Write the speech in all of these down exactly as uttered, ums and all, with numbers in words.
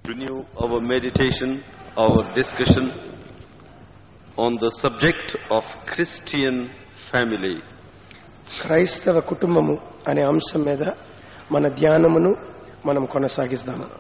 Renew our meditation, our discussion on the subject of Christian family. క్రైస్తవ కుటుంబము అనే అంశం మీద మన ధ్యానమును మనం కొనసాగిస్తాము.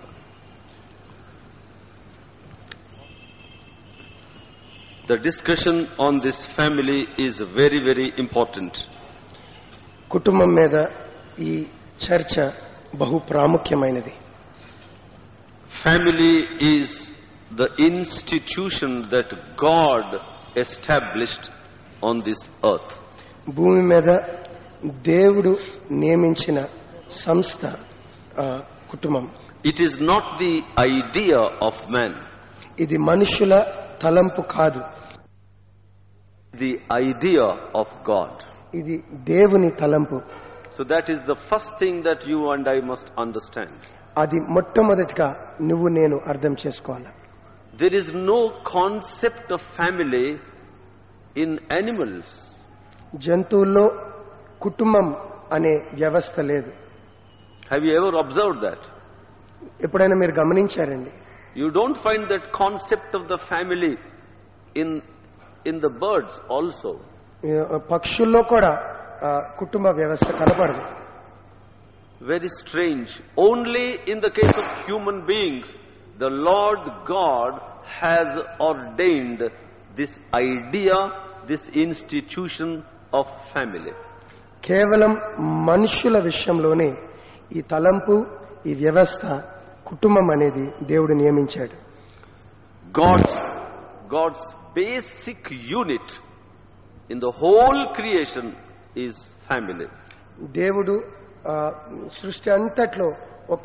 The discussion on this family is very very important. కుటుంబం మీద ఈ చర్చ బహు ప్రాముఖ్యమైనది. Family is the institution that God established on this earth. భూమి మీద దేవుడు నియమించిన సంస్థ కుటుంబం. It is not the idea of man. ఇది మనుషుల తలంపు కాదు. The idea of God. ఇది దేవుని తలంపు. So that is the first thing that you and I must understand. అది మొట్టమొదటిగా నువ్వు నేను అర్థం చేసుకోవాలి. There is no concept of family in animals. జంతువుల్లో కుటుంబం అనే వ్యవస్థ లేదు. Have you ever observed that? ఎప్పుడైనా మీరు గమనించారండి? You don't find that concept of the family in in the birds also. పక్షుల్లో కూడా కుటుంబ వ్యవస్థ కనపడదు. Very strange. Only in the case of human beings, the Lord God has ordained this idea, this institution of family. కేవలం మనుషుల విషయంలోనే ఈ తలంపు, ఈ వ్యవస్థ, కుటుంబం అనేది దేవుడు నియమించాడు. God's God's basic unit in the whole creation is family. దేవుడు సృష్టి అంతట్లో ఒక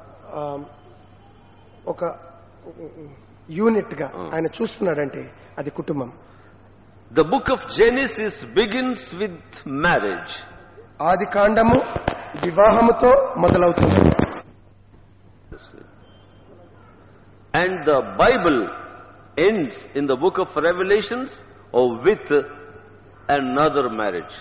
ఒక యూనిట్ గా ఆయన చూస్తున్నాడంటే అది కుటుంబం. The book of Genesis begins with marriage. ఆది కాండము వివాహముతో మొదలవుతుంది. And the Bible ends in the book of Revelations or with another marriage.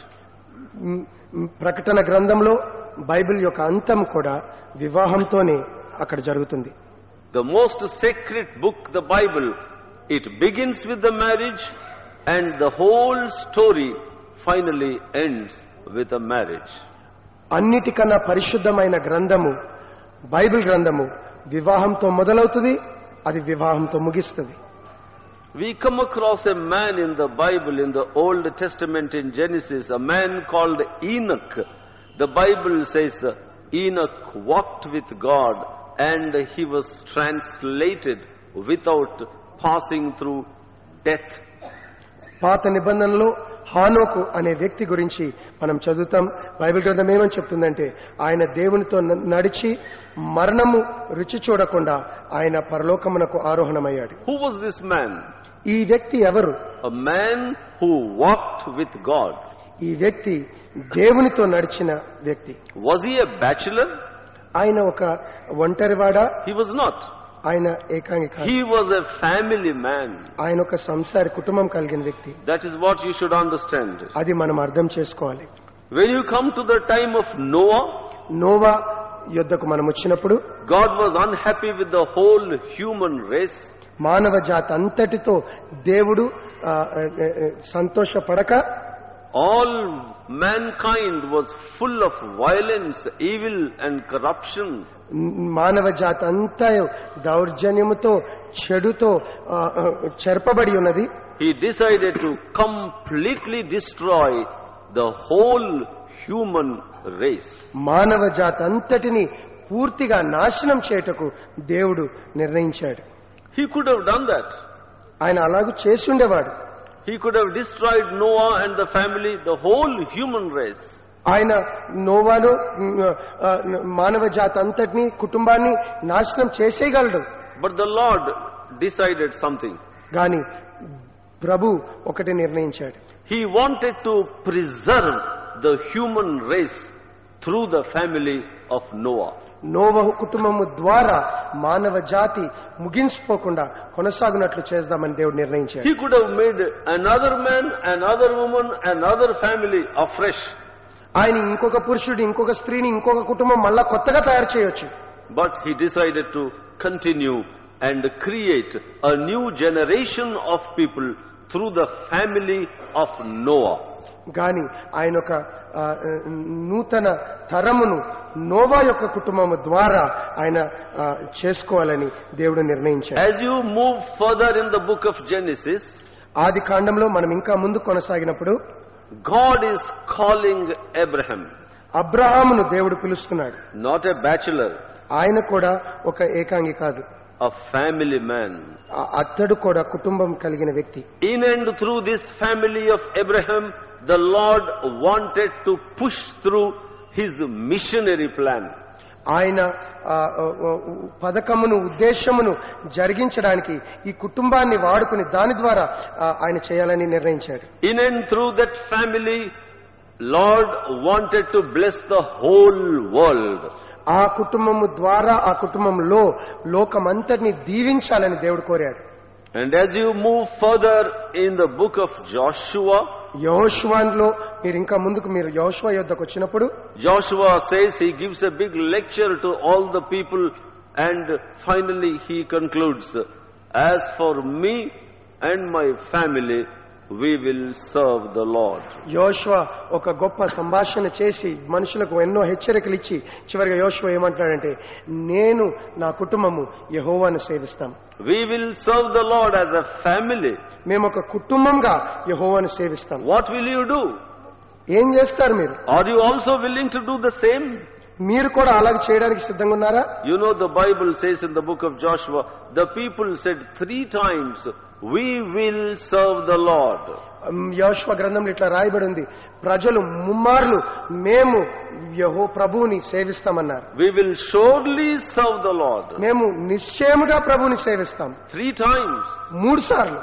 ప్రకటన గ్రంథంలో బైబిల్ యొక్క అంతం కూడా వివాహంతోనే అక్కడ జరుగుతుంది. The most sacred book, the Bible, it begins with the marriage and the whole story finally ends with a marriage. అన్నిటికన్నా పరిశుద్ధమైన గ్రంథము బైబిల్ గ్రంథము వివాహంతో మొదలవుతుంది, అది వివాహంతో ముగిస్తుంది. We come across a man in the Bible, in the Old Testament, in Genesis, a man called Enoch. The Bible says Enoch walked with God and he was translated without passing through death. పాత నిబంధనలో హానోకు అనే వ్యక్తి గురించి మనం చదువుతాం. Bible గ్రంథం ఏమని చెప్తుందంటే ఆయన దేవునితో నడిచి మరణము రుచి చూడకుండా ఆయన పరలోకమునకు ఆరోహణమయ్యాడు. Who was this man? ఈ వ్యక్తి ఎవరు? A man who walked with God. ఈ వ్యక్తి దేవునితో నడిచిన వ్యక్తి. Was he a bachelor? ఆయన ఒక ఒంటరివాడా? He was not. ఆయన ఏకాంగి కాదు. He was a family man. ఆయన ఒక సంసారి కుటుంబం కలిగిన వ్యక్తి. That is what you should understand. అది మనం అర్థం చేసుకోవాలి. When you come to the time of Noah, Noah యుద్ధకు మనం వచ్చినప్పుడు God was unhappy with the whole human race. మానవ జాతి అంతటితో దేవుడు సంతోషపడక All mankind was full of violence, evil and corruption. మానవ జాతి అంతా దౌర్జన్యముతో చెడుతో చెరపబడి ఉన్నది. He decided to completely destroy the whole human race. మానవ జాతి అంతటిని పూర్తిగా నాశనం చేయుటకు దేవుడు నిర్ణయించాడు. He could have done that. ఆయన అలాగూ చేసి ఉండేవాడు. He could have destroyed Noah and the family, the whole human race. ఆయన నోవాను మానవ జాతి అంతటిని కుటుంబాన్ని నాశనం చేసేయగలడు. But the Lord decided something. గాని ప్రభు ఒకటి నిర్ణయించాడు. He wanted to preserve the human race through the family of Noah. నోవహు కుటుంబము ద్వారా మానవ జాతి ముగించిపోకుండా కొనసాగునట్లు చేద్దామని దేవుడు నిర్ణయించాడు. He could have made another man, another woman, another family afresh. ఆయన ఇంకొక పురుషుడు, ఇంకొక స్త్రీని, ఇంకొక కుటుంబం మళ్ళా కొత్తగా తయారు చేయొచ్చు. But he decided to continue and create a new generation of people through the family of Noah. గాని ఆయన ఒక ఆ, నూతన తరమును నోవా యొక్క కుటుంబము ద్వారా ఆయన ఆ, చేసుకోవాలని దేవుడు నిర్ణయించాడు. As you move further in the book of Genesis, ఆది కాండంలో మనం ఇంకా ముందు కొనసాగినప్పుడు God is calling Abraham, అబ్రహామును దేవుడు పిలుస్తున్నాడు. not a bachelor, ఆయన కూడా ఒక ఏకాంగి కాదు, a family man. ఆ- అతడు కూడా కుటుంబం కలిగిన వ్యక్తి. In and through this family of Abraham, the Lord wanted to push through his missionary plan. ఆయన ఆ, ఆ, ఆ, పథకమును ఉద్దేశమును జరిగించడానికి ఈ కుటుంబాన్ని వాడుకుని దాని ద్వారా ఆ, ఆయన చేయాలని నిర్ణయించాడు. In and through that family, Lord wanted to bless the whole world. ఆ కుటుంబము ద్వారా ఆ కుటుంబంలో లోకమంతటిని దీవించాలని దేవుడు కోరాడు. And as you move further in the book of Joshua, యెహోషువలో మీరు ఇంకా ముందుకు మీరు యెహోషువ యుద్ధకు వచ్చినప్పుడు Joshua says, he gives a big lecture to all the people, and finally he concludes, as for me and my family, we will serve the Lord. యెహోషువ ఒక గొప్ప సంభాషణ చేసి మనుషులకు ఎన్నో హెచ్చరికలు ఇచ్చి చివరిగా యెహోషువ ఏమంటాడంటే, నేను నా కుటుంబము యెహోవాను సేవిస్తాం. We will serve the Lord as a family. మేము ఒక కుటుంబంగా యెహోవాను సేవిస్తాం. What will you do? ఏం చేస్తారు మీరు? Are you also willing to do the same? మీరు కూడా అలాగే చేయడానికి సిద్ధంగా ఉన్నారా? You know, the Bible says in the book of Joshua, the people said three times, we will serve the Lord. యెహోషువ గ్రంథంలో ఇట్లా రాయబడి ఉంది, ప్రజలు ముమ్మార్లు మేము యెహో ప్రభువుని సేవిస్తామన్నారు. We will surely serve the Lord. మేము నిశ్చయముగా ప్రభువుని సేవిస్తాం. Three times. మూడు సార్లు.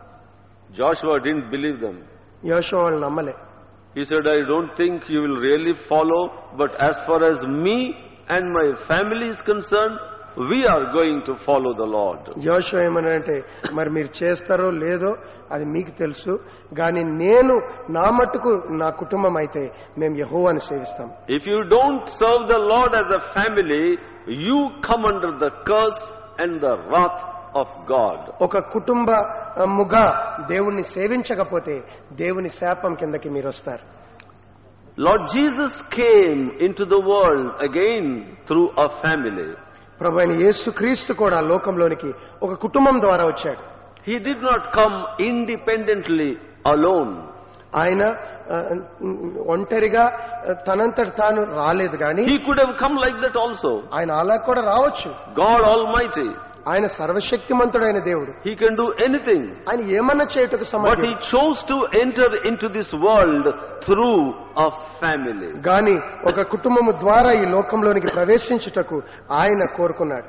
Joshua didn't believe them. యెహోషువ వాళ్ళు నమ్మలే. He said, I don't think you will really follow, but as far as me and my family is concerned, we are going to follow the Lord. యెహోషువ ఏమన్నాడంటే, మరి మీరు చేస్తారో లేదో అది మీకు తెలుసు, కానీ నేను నా మట్టుకు నా కుటుంబం అయితే మేము యెహోవాను సేవిస్తాం. If you don't serve the Lord as a family, you come under the curse and the wrath of God. ఒక కుటుంబముగా దేవుణ్ణి సేవించకపోతే దేవుని శాపం కిందకి మీరు వస్తారు. Lord Jesus came into the world again through a family. ప్రభు అయిన యేసుక్రీస్తు కూడా లోకంలోనికి ఒక కుటుంబం ద్వారా వచ్చాడు. He did not come independently alone. ఆయన ఆ, ఒంటరిగా తనంతట తాను రాలేదు, కానీ He could have come like that also. ఆయన అలా కూడా రావచ్చు. God Almighty. ఆయన సర్వశక్తిమంతుడైన దేవుడు. He can do anything. ఆయన ఏమన్నా చేయుటకు But సమర్థుడు. he chose to enter into this world through a family. గాని ఒక కుటుంబము ద్వారా ఈ లోకంలోనికి ప్రవేశించుటకు ఆయన కోరుకున్నాడు.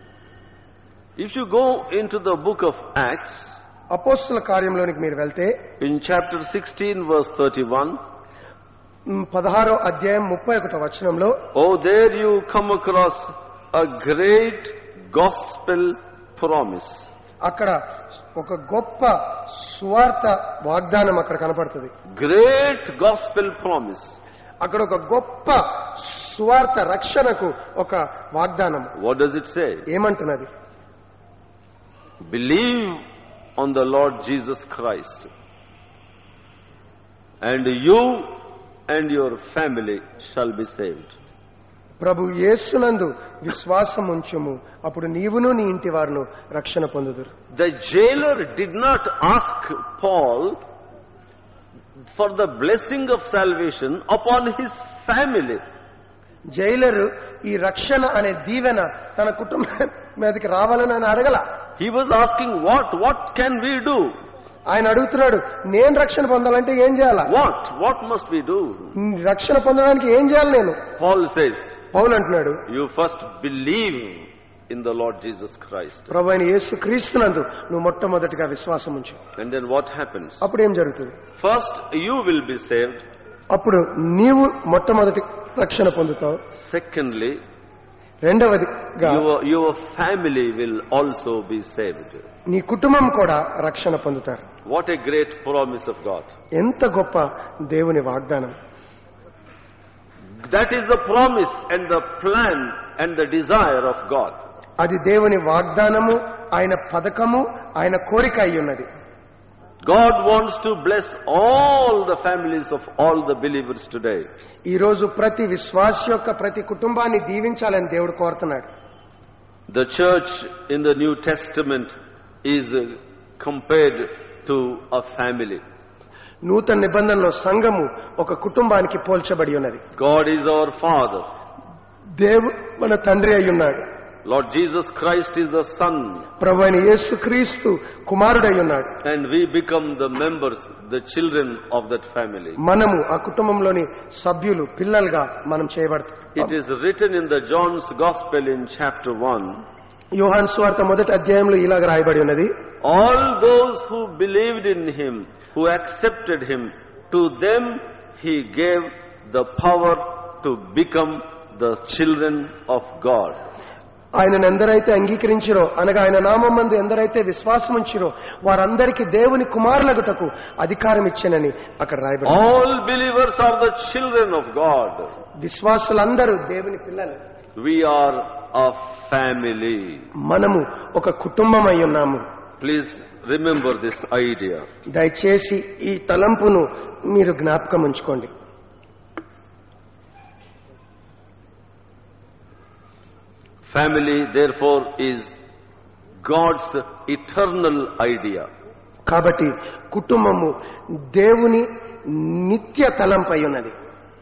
If you go into the book of Acts, అపోస్తుల కార్యంలోనికి మీరు వెళ్తే in chapter sixteen verse thirty-one, మ్, పదహారో అధ్యాయం ముప్పై ఒకటో వచనంలో, oh, there you come across a great gospel promise. అక్కడ ఒక గొప్ప సువార్త వాగ్దానం అక్కడ కనపడుతుంది. Great gospel promise. అక్కడ ఒక గొప్ప సువార్త రక్షణకు ఒక వాగ్దానం. What does it say? ఏమంటున్నది? Believe on the Lord Jesus Christ, and you and your family shall be saved. ప్రభు యేసునందు విశ్వాసం ఉంచుము, అప్పుడు నీవును నీ ఇంటి వారును రక్షణ పొందుదురు. The jailer did not ask Paul for the blessing of salvation upon his family. Jailer ఈ రక్షణ అనే దీవెన తన కుటుంబం మీదకి రావాలని ఆయన అడగల. He was asking, what? What can we do? ఆయన అడుగుతున్నాడు, నేను రక్షణ పొందాలంటే ఏం చేయాలా? What? What must we do? రక్షణ పొందడానికి ఏం చేయాలి నేను? Paul says, పౌలు అంటున్నాడు, you first believe in the Lord Jesus Christ. ప్రభు అయిన యేసు క్రీస్తునందు నువ్వు మొట్టమొదటిగా విశ్వాసం ఉంచు. And then what happens? అప్పుడు ఏం జరుగుతుంది? First, you will be saved. అప్పుడు నీవు మొట్టమొదటి రక్షణ పొందుతావు. Secondly, రెండవదిగా your, your family will also be saved. నీ కుటుంబం కూడా రక్షణ పొందుతారు. What a great promise of God. ఎంత గొప్ప దేవుని వాగ్దానం. That is the promise and the plan and the desire of God. అది దేవుని వాగ్దానము, ఆయన పథకము, ఆయన కోరిక అయి ఉన్నది. God wants to bless all the families of all the believers today. ఈ రోజు ప్రతి విశ్వాసి యొక్క ప్రతి కుటుంబాన్ని దీవించాలని దేవుడు కోరుతున్నాడు. The church in the New Testament is compared to a family. నూతన నిబంధనలో సంఘము ఒక కుటుంబానికి పోల్చబడి ఉన్నది. God is our Father. దేవుడు మన తండ్రి అయి ఉన్నాడు. Lord Jesus Christ is the Son. ప్రభువైన యేసుక్రీస్తు కుమారుడై ఉన్నాడు. And we become the members, the children of that family. మనము ఆ కుటుంబంలోని సభ్యులు, పిల్లలుగా మనం చేయబడతాం. It is written in the John's Gospel in chapter one. యోహాను సువార్త మొదటి అధ్యాయంలో ఇలాగ రాయబడి ఉన్నది. All those who believed in him, who accepted him, to them he gave the power to become the children of God. ఆయనను ఎందరైతే అంగీకరించిరో, అనగా ఆయన నామమందు ఎందరైతే విశ్వాసం ఉంచిరో వారందరికీ దేవుని కుమారులగుటకు అధికారం ఇచ్చెనని అక్కడ రాయబడింది. All believers are the children of God. విశ్వాసులందరూ దేవుని పిల్లలు. We are a family. మనము ఒక కుటుంబం అయి ఉన్నాము. Please remember this idea. దయచేసి ఈ తలంపును మీరు జ్ఞాపకం ఉంచుకోండి. Family, therefore, is God's eternal idea. కాబట్టి కుటుంబము దేవుని నిత్య తలంపై ఉన్నది.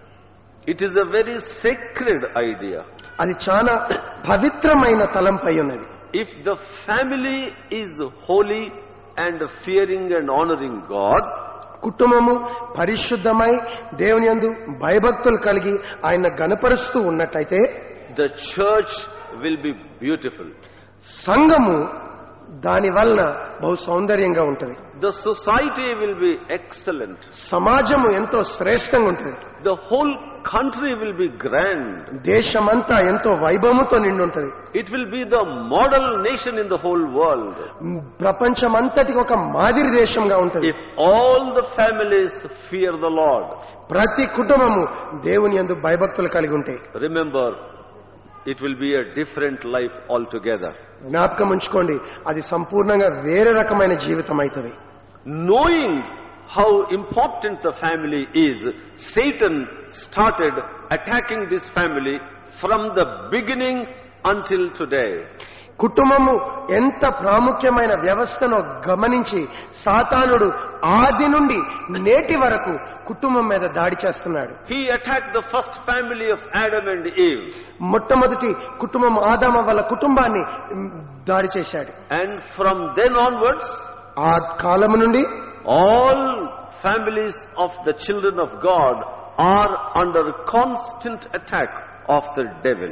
It is a very sacred idea. అది చాలా పవిత్రమైన తలంపై ఉన్నది. If the family is holy and fearing and honoring God, కుటుంబము పరిశుద్ధమై దేవుని యందు భయభక్తులు కలిగి ఆయన గణపరుస్తూ ఉన్నట్టయితే the church will be beautiful. సంఘము దాని వలన బహు సౌందర్యంగా ఉంటుంది. The society will be excellent. సమాజము ఎంతో శ్రేష్టంగా ఉంటుంది. The whole country will be grand. దేశమంతా ఎంతో వైభవముతో నిండి ఉంటుంది. It will be the model nation in the whole world. ప్రపంచమంతటికి ఒక మాదిరి దేశంగా ఉంటుంది. If all the families fear the Lord. ప్రతి కుటుంబము దేవుని యందు భయభక్తులు కలిగి ఉంటాయి. Remember, it will be a different life altogether. జ్ఞాపకం ఉంచుకోండి, అది సంపూర్ణంగా వేరే రకమైన జీవితం అవుతుంది. Knowing how important the family is, Satan started attacking this family from the beginning until today. కుటుంబము ఎంత ప్రాముఖ్యమైన వ్యవస్థను గమనించి సాతానుడు ఆది నుండి నేటి వరకు కుటుంబం మీద దాడి చేస్తున్నాడు. He attacked the first family of Adam and Eve. మొట్టమొదటి కుటుంబం ఆదాము వాళ్ళ కుటుంబాన్ని దాడి చేశాడు. And from then onwards, ఆ కాలము నుండి all families of the children of God are under constant attack of the devil.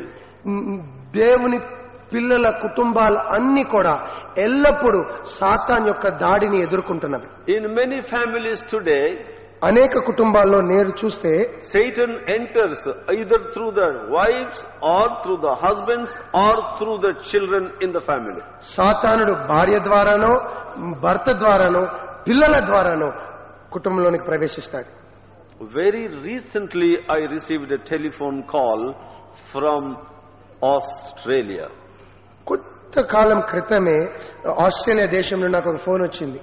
దేవుని పిల్లల కుటుంబాలు అన్ని కూడా ఎల్లప్పుడూ సాతాన్ యొక్క దాడిని ఎదుర్కొంటున్నవి. In many families today, అనేక కుటుంబాల్లో నేరు చూస్తే Satan enters either through the wives or through the husbands or through the children in the family. సాతానుడు భార్య ద్వారానో భర్త ద్వారానో పిల్లల ద్వారానో కుటుంబంలోనికి ప్రవేశిస్తాడు. Very recently I received a telephone call from Australia. కొత్త కాలం క్రితమే ఆస్ట్రేలియా దేశం నుండి నాకు ఒక ఫోన్ వచ్చింది.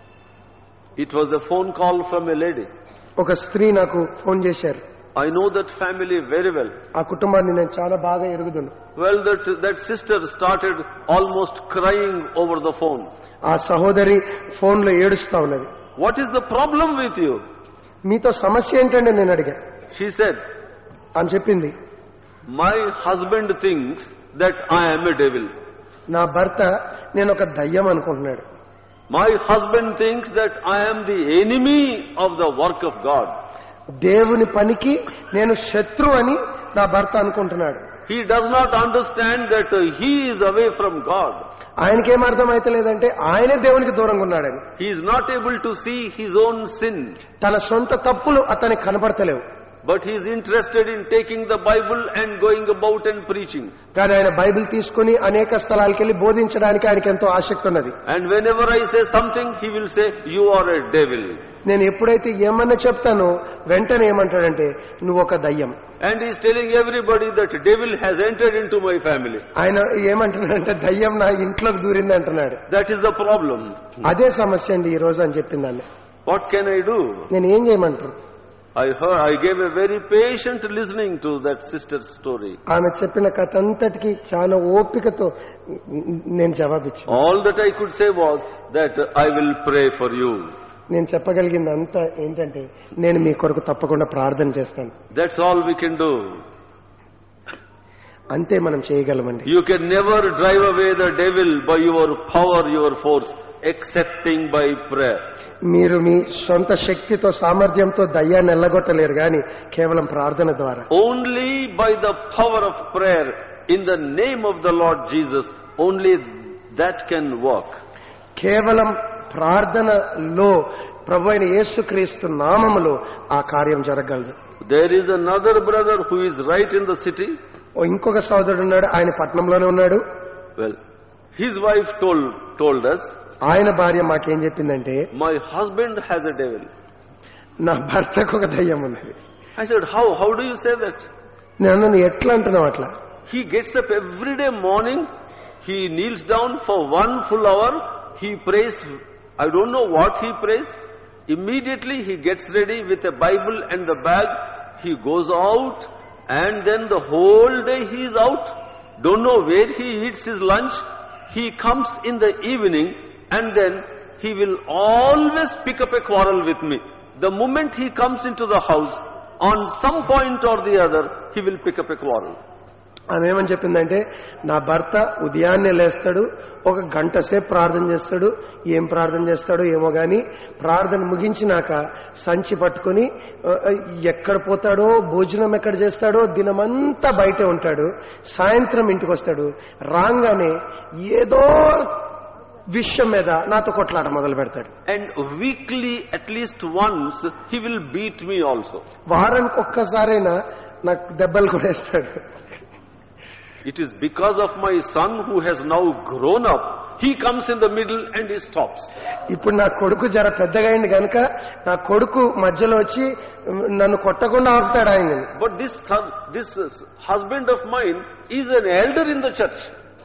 It was a phone call from a lady. ఒక స్త్రీ నాకు ఫోన్ చేశారు. I know that family very well. ఆ కుటుంబాన్ని నేను చాలా బాగా ఎరుగుదును. Well, that that sister started almost crying over the phone. ఆ సహోదరి ఫోన్ లో ఏడుస్తా ఉన్నది. What is the problem with you? మీతో సమస్య ఏంటంటే నేను అడిగా. She said, అని చెప్పింది, my husband thinks that I am a devil. నా భర్త నేను ఒక దయ్యం అనుకుంటున్నాడు. My husband thinks that I am the enemy of the work of God. దేవుని పనికి నేను శత్రు అని నా భర్త అనుకుంటున్నాడు. He does not understand that uh, he is away from God. ఆయనకేం అర్థం అయితలేదంటే ఆయనే దేవునికి దూరంగా ఉన్నాడని. He is not able to see his own sin. తన సొంత తప్పులు అతనికి కనపడతలేవు. But he is interested in taking the Bible and going about and preaching. కానీ ఆయన బైబిల్ తీసుకుని అనేక స్థలాలకు వెళ్ళి బోధించడానికి ఆయనకి ఎంతో ఆసక్తి ఉన్నది. And whenever I say something, he will say, "You are a devil." నేను ఎప్పుడైతే ఏమన్నా చెప్తానో వెంటనే ఏమంటాడంటే నువ్వు ఒక దయ్యం. And he is telling everybody that devil has entered into my family. ఆయన ఏమంటున్నాడంటే దయ్యం నా ఇంట్లోకి దూరింది అంటున్నాడు. That is the problem. అదే సమస్య అండి ఈ రోజు అని చెప్పిందాన్ని. What can I do? నేను ఏం చేయమంటారు? I heard, I gave a very patient listening to that sister's story. ఆమె చెప్పిన కథ అంతటికి చాలా ఓపికతో నేను జవాబిచ్చాను. All that I could say was that I will pray for you. నేను చెప్పగలిగింది అంతా ఏంటంటే నేను మీ కొరకు తప్పకుండా ప్రార్థన చేస్తాను. That's all we can do. అంతే మనం చేయగలమండి. You can never drive away the devil by your power, your force, excepting by prayer. మీరు మీ సొంత శక్తితో సామర్థ్యంతో దయ్యాన్ని ఎల్లగొట్టలేరు కానీ కేవలం ప్రార్థన ద్వారా. Only by the power of prayer in the name of the Lord Jesus, only that can work. కేవలం ప్రార్థనలో ప్రభువైన యేసుక్రీస్తు నామములో ఆ కార్యం జరగగలదు. There is another brother who is right in the city. ఇంకొక సోదరుడు ఉన్నాడు, ఆయన పట్టణంలోనే ఉన్నాడు. Well, his wife told told us, ఆయన భార్య మాకేం చెప్పిందంటే, my husband has a devil. నా భర్తకు ఒక దయ్యం ఉన్నది. I said, how how do you say that? నేను నువ్వు ఎట్లా అంటున్నావు అట్లా? He gets up every day morning, he kneels down for one full hour, he prays, I don't know what he prays. Immediately he gets ready with a Bible and the bag, he goes out, and then the whole day he is out, don't know where he eats his lunch. He comes in the evening, and then he will always pick up a quarrel with me. The moment he comes into the house, on some point or the other, he will pick up a quarrel. ఆమె ఏమని చెప్పిందంటే, నా భర్త ఉదయాన్నే లేస్తాడు, ఒక గంట సేపు ప్రార్థన చేస్తాడు. ఏం ప్రార్థన చేస్తాడో ఏమో గాని ప్రార్థన ముగించినాక సంచి పట్టుకుని ఎక్కడ పోతాడో, భోజనం ఎక్కడ చేస్తాడో, దినమంతా బయటే ఉంటాడు. సాయంత్రం ఇంటికి వస్తాడు. రాగానే ఏదో విషయం మీద నాతో కొట్లాట మొదలు పెడతాడు. And weekly at least once he will beat me also. వారానికి ఒక్కసారైనా నాకు దెబ్బలు కూడా వేస్తాడు. It is because of my son who has now grown up. He comes in the middle and he stops. ఇప్పుడు నా కొడుకు జర పెద్దగా అయింది కనుక నా కొడుకు మధ్యలో వచ్చి నన్ను కొట్టకుండా ఆపుతాడు ఆయన. But this son, this husband of mine is an elder in the church.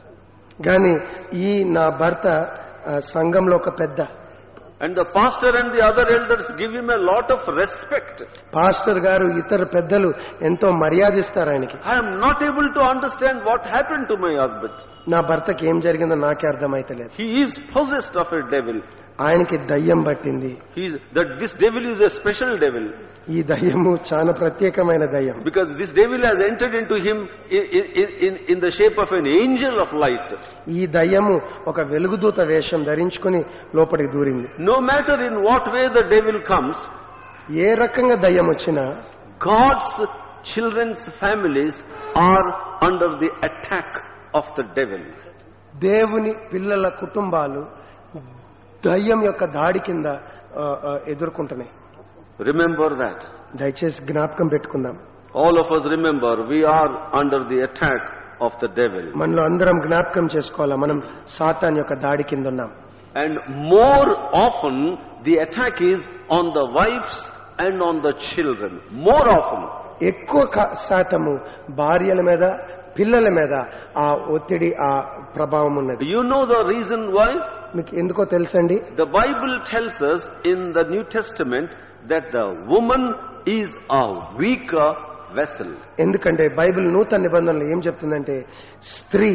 గాని ఈ నా భర్త సంఘంలో ఒక పెద్ద. And the pastor and the other elders give him a lot of respect. Pastor గారు ఇతర పెద్దలు ఎంతో మర్యాదిస్తారు ఆయనకి. I am not able to understand what happened to my husband. నా భర్తకి ఏం జరిగిందో నాకే అర్థమైతలేదు. He is possessed of a devil. ఆయనకి దయ్యం పట్టింది. He is that this devil is a special devil. ఈ దయ్యము చాలా ప్రత్యేకమైన దయ్యం. Because this devil has entered into him in, in, in, in the shape of an angel of light. ఈ దయ్యము ఒక వెలుగుదూత వేషం ధరించుకుని లోపలికి దూరింది. No matter in what way the devil comes, ఏ రకంగా దయ్యం వచ్చినా God's children's families are under the attack of the devil. దేవుని పిల్లల కుటుంబాలు దయ్యం యొక్క దాడి కింద ఎదుర్కొంటున్నాయి. Remember that. దయచేసి జ్ఞాపకం పెట్టుకుందాం. All of us remember we are under the attack of the devil. మనలో అందరం జ్ఞాపకం చేసుకోవాలా, మనం సాతాన్ యొక్క దాడి కింద ఉన్నాం. And more often the attack is on the wives and on the children. More often. ఎక్కువ శాతము భార్యల మీద, పిల్లల మీద ఆ ఒత్తిడి, ఆ ప్రభావం ఉన్నది. You know the reason why? మీకు ఎందుకో తెలుసండి? The Bible tells us in the New Testament that the woman is a weaker vessel. ఎందుకంటే బైబిల్ నూతన నిబంధనలో ఏం చెప్తుందంటే స్త్రీ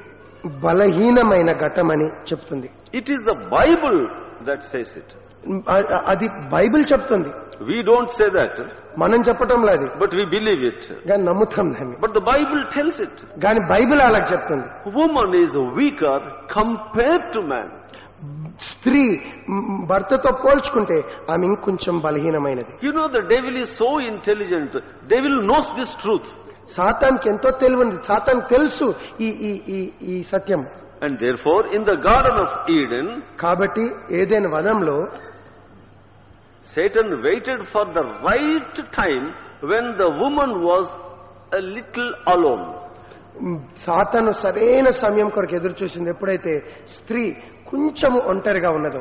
బలహీనమైన ఘటమని చెప్తుంది. It is the Bible that says it. అది బైబిల్ చెప్తుంది. We don't say that. మనం చెప్పటం లేదు. But we believe it. గాని నమ్ముతాం దాన్ని. But the Bible tells it. గాని బైబిల్ అలా చెప్తుంది. Woman is weaker compared to man. స్త్రీ భర్తతో పోల్చుకుంటే ఆమె ఇంకొంచెం బలహీనమైనది. You know the devil is so intelligent. Devil knows this truth. సాతానికి ఎంతో తెలివి ఉంది. సాతానికి తెలుసు ఈ ఈ ఈ సత్యం. And therefore in the garden of Eden, కాబట్టి ఏదెన్ వనంలో Satan waited for the right time when the woman was a little alone. సాతాను సరైన సమయం కొరకు ఎదురు చూసింది ఎప్పుడైతే స్త్రీ కొంచెము ఒంటరిగా ఉన్నదో.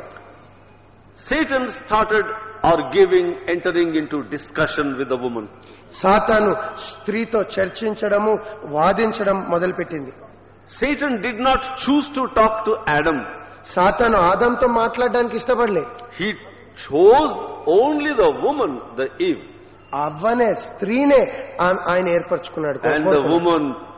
Satan started arguing, entering into discussion with the woman. సాతాను స్త్రీతో చర్చించడము, వాదించడం మొదలుపెట్టింది. Satan did not choose to talk to Adam. సాతాను ఆదాంతో మాట్లాడడానికి ఇష్టపడలే. He chose only the woman, the Eve. అవ్వనే స్త్రీనే ఆ- ఆయన ఏర్పరచుకున్నాడు. And the woman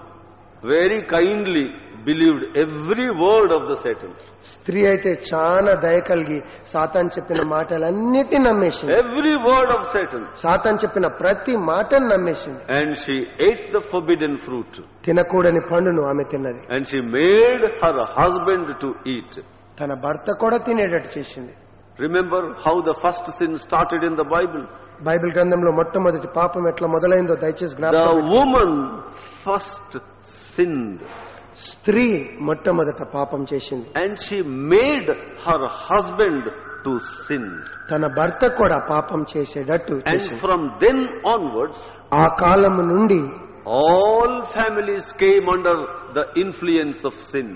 very kindly believed every word of the Satan. స్త్రీ అయితే చాలా దయ కలిగి సాతాను చెప్పిన మాటలన్నిటిని నమ్మేసింది. Every word of Satan. సాతాను చెప్పిన ప్రతి మాటను నమ్మేసింది. And she ate the forbidden fruit. తినకూడని పండును ఆమె తిన్నది. And she made her husband to eat. తన భర్త కూడా తినేటట్టు చేసింది. Remember how the first sin started in the Bible? Bible గ్రంథంలో మొట్టమొదటి పాపం ఎట్లా మొదలైందో దయచేసి The జ్ఞాపకం. woman first sinned. స్త్రీ మొట్టమొదట పాపం చేసింది. And she made her husband to sin. తన భర్త కూడా పాపం చేసేటట్టు And చేసింది. from then onwards, ఆ కాలము నుండి all families came under the influence of sin.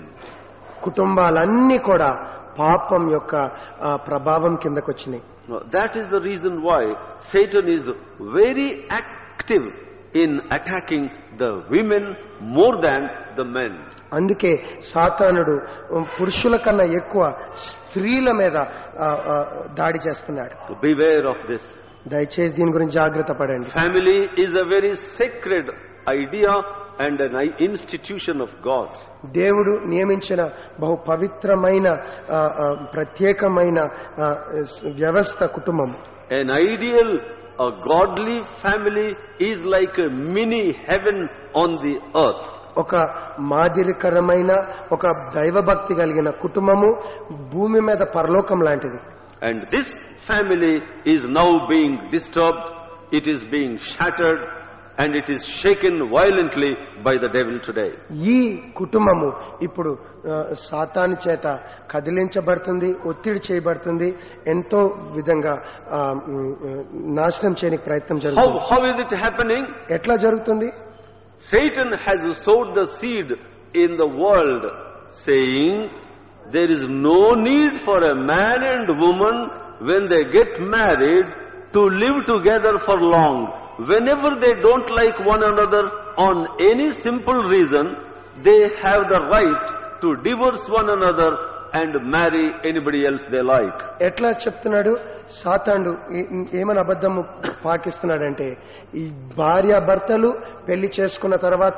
కుటుంబాలన్నీ కూడా పాపం యొక్క ఆ, ప్రభావం కిందకు వచ్చినాయి. Now, that is the reason why Satan is very active in attacking the women more than the men. అందుకే సాతానుడు పురుషుల కన్నా ఎక్కువ స్త్రీల మీద ఆ, ఆ, దాడి చేస్తున్నాడు. So beware of this. దయచేసి దీని గురించి జాగ్రత్త పడండి. Family is a very sacred idea and an institution of God. దేవుడు నియమించిన బహు పవిత్రమైన ఆ, ఆ, ప్రత్యేకమైన ఆ, వ్యవస్థ కుటుంబం. An ideal, a godly family is like a mini heaven on the earth. ఒక మాదిరికరమైన ఒక దైవభక్తి కలిగిన కుటుంబము భూమి మీద పరలోకం లాంటిది. And this family is now being disturbed, it is being shattered, and it is shaken violently by the devil today. ఈ కుటుంబము ఇప్పుడు ఆ, సాతాను చేత కదిలించబడుతుంది, ఒత్తిడి చేయబడుతుంది, ఎంతో విధంగా ఆ, మ్, నాశనం చేయడానికి ప్రయత్నం How, జరుగుతుంది. how is it happening? ఎట్లా జరుగుతుంది? Satan has sowed the seed in the world, saying there is no need for a man and woman when they get married to live together for long. Whenever they don't like one another on any simple reason, they have the right to divorce one another and marry anybody else they like. ఎట్లా చెప్తున్నాడు సాతానుడు? ఏ- ఏమని అబద్ధము పాకిస్తున్నాడంటే, ఈ భార్య భర్తలు పెళ్లి చేసుకున్న తర్వాత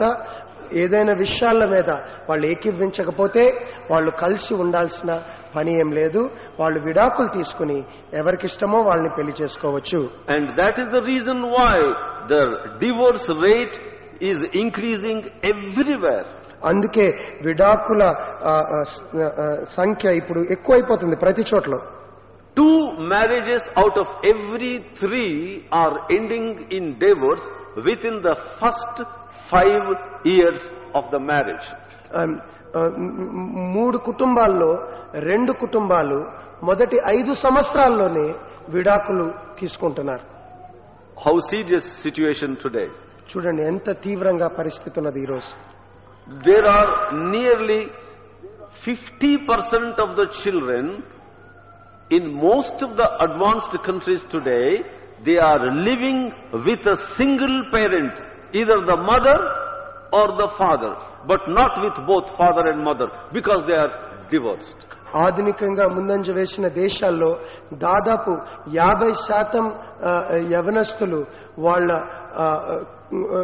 ఏదైనా విషయాల మీద వాళ్ళు ఏకీవించకపోతే వాళ్ళు కలిసి ఉండాల్సిన పని ఏం లేదు, వాళ్ళు విడాకులు తీసుకుని ఎవరికిష్టమో వాళ్ళని పెళ్లి చేసుకోవచ్చు. And that is the reason why the divorce rate is increasing everywhere. అందుకే విడాకుల ఆ, ఆ, స్- ఆ, సంఖ్య ఇప్పుడు ఎక్కువైపోతుంది ప్రతి చోట్ల. Two marriages out of every three are ending in divorce within the first five years of the marriage. ఆ, ఆ, మ్- మూడు కుటుంబాల్లో రెండు కుటుంబాలు మొదటి ఐదు సంవత్సరాల్లోనే విడాకులు తీసుకుంటున్నారు. How serious situation today? చూడండి ఎంత తీవ్రంగా పరిస్థితి ఉన్నది ఈరోజు. There are nearly fifty percent of the children in most of the advanced countries today, they are living with a single parent, either the mother or the father, but not with both father and mother, because they are divorced. ఆధునికంగా ముందంజ వేసిన దేశాల్లో దాదాపు యాభై శాతం ఆ, యవనస్తులు వాళ్ళ ఆ, ఆ,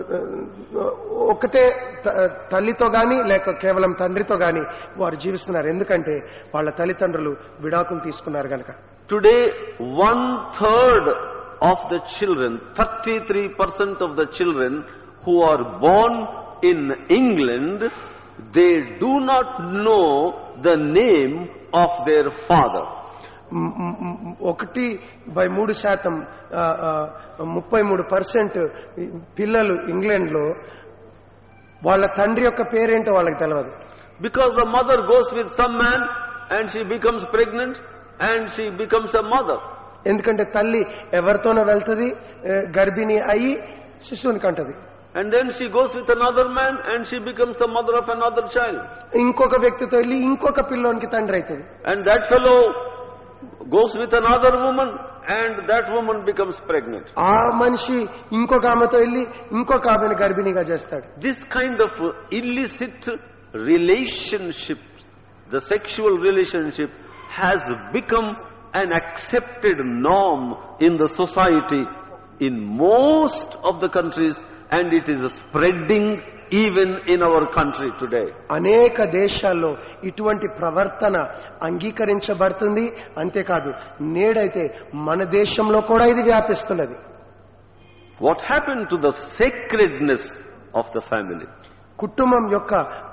ఒకటే త- తల్లితో గాని లేక కేవలం తండ్రితో గాని వారు జీవిస్తున్నారు. ఎందుకంటే వాళ్ళ తల్లిదండ్రులు విడాకులు తీసుకున్నారు గనక. Today, one third of the children, thirty-three percent of the children who are born in England, they do not know the name of their father. మ్- మ్- మ్- ఒకటి బై మూడు శాతం ఆ, ఆ, ముప్పై మూడు పర్సెంట్ పిల్లలు ఇంగ్లాండ్ లో వాళ్ళ తండ్రి యొక్క పేరేంటో వాళ్ళకి తెలియదు. Because the mother goes with some man and she becomes pregnant and she becomes a mother. ఎందుకంటే తల్లి ఎవరితోనో వెళ్తుంది, గర్భిణి అయి శిశువుని కంటది. And then she goes with another man and she becomes the mother of another child. ఇంకొక వ్యక్తితో వెళ్ళి ఇంకొక పిల్లోనికి తండ్రి అవుతుంది. And that fellow goes with another woman and that woman becomes pregnant. ఆ మనిషి ఇంకొక ఆమెతో వెళ్ళి ఇంకొక ఆమెను గర్భిణిగా చేస్తాడు. This kind of illicit relationship, the sexual relationship, has become an accepted norm in the society in most of the countries, and it is spreading even in our country today. అనేక దేశాల్లో ఇటువంటి ప్రవర్తన అంగీకరించబడుతుంది. అంతేకాదు నేడైతే మన దేశంలో కూడా ఇది వ్యాపిస్తున్నది. What happened to the sacredness of the family? కుటుంబం యొక్క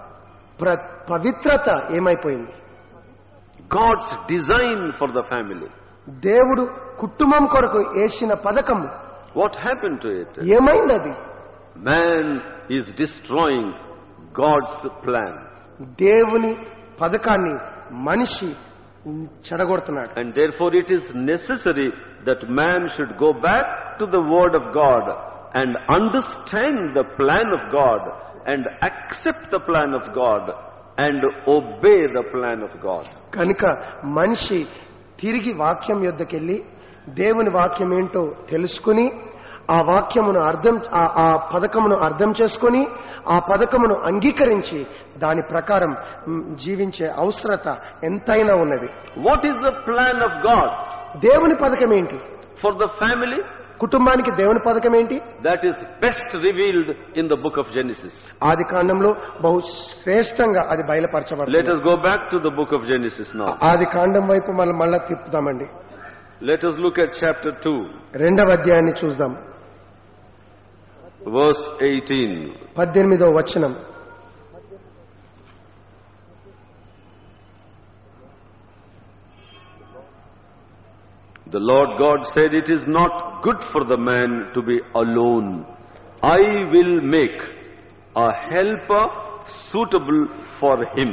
పవిత్రత ఏమైపోయింది? God's design for the family. దేవుడు కుటుంబం కొరకు వేసిన పథకము What happened to it? ఏమైంది? Man is destroying God's plan. దేవుని పథకాన్ని మనిషి చెడగొడుతున్నాడు. And therefore it is necessary that man should go back to the word of God and understand the plan of God and accept the plan of God and obey the plan of God. కనుక మనిషి తిరిగి వాక్యం యొద్దకెళ్ళి దేవుని వాక్యం ఏంటో తెలుసుకుని ఆ వాక్యమును అర్థం ఆ పథకమును అర్థం చేసుకుని ఆ పథకమును అంగీకరించి దాని ప్రకారం జీవించే అవసరత ఎంతైనా ఉన్నది. What is the plan of God? దేవుని పథకం ఏంటి for the family? కుటుంబానికి దేవుని పథకం ఏంటి? That is best revealed in the book of Genesis. ఆది కాండంలో బహు శ్రేష్టంగా అది బయలుపరచబడింది. Let us go back to the book of Genesis now. ఆది కాండం వైపు మనం మళ్ళా తిప్పుదామండి. Let us look at chapter two. రెండవ అధ్యాయాన్ని చూద్దాం. Verse eighteen. పద్దెనిమిదో వచనం. The Lord God said, "It is not good for the man to be alone. I will make a helper suitable for him."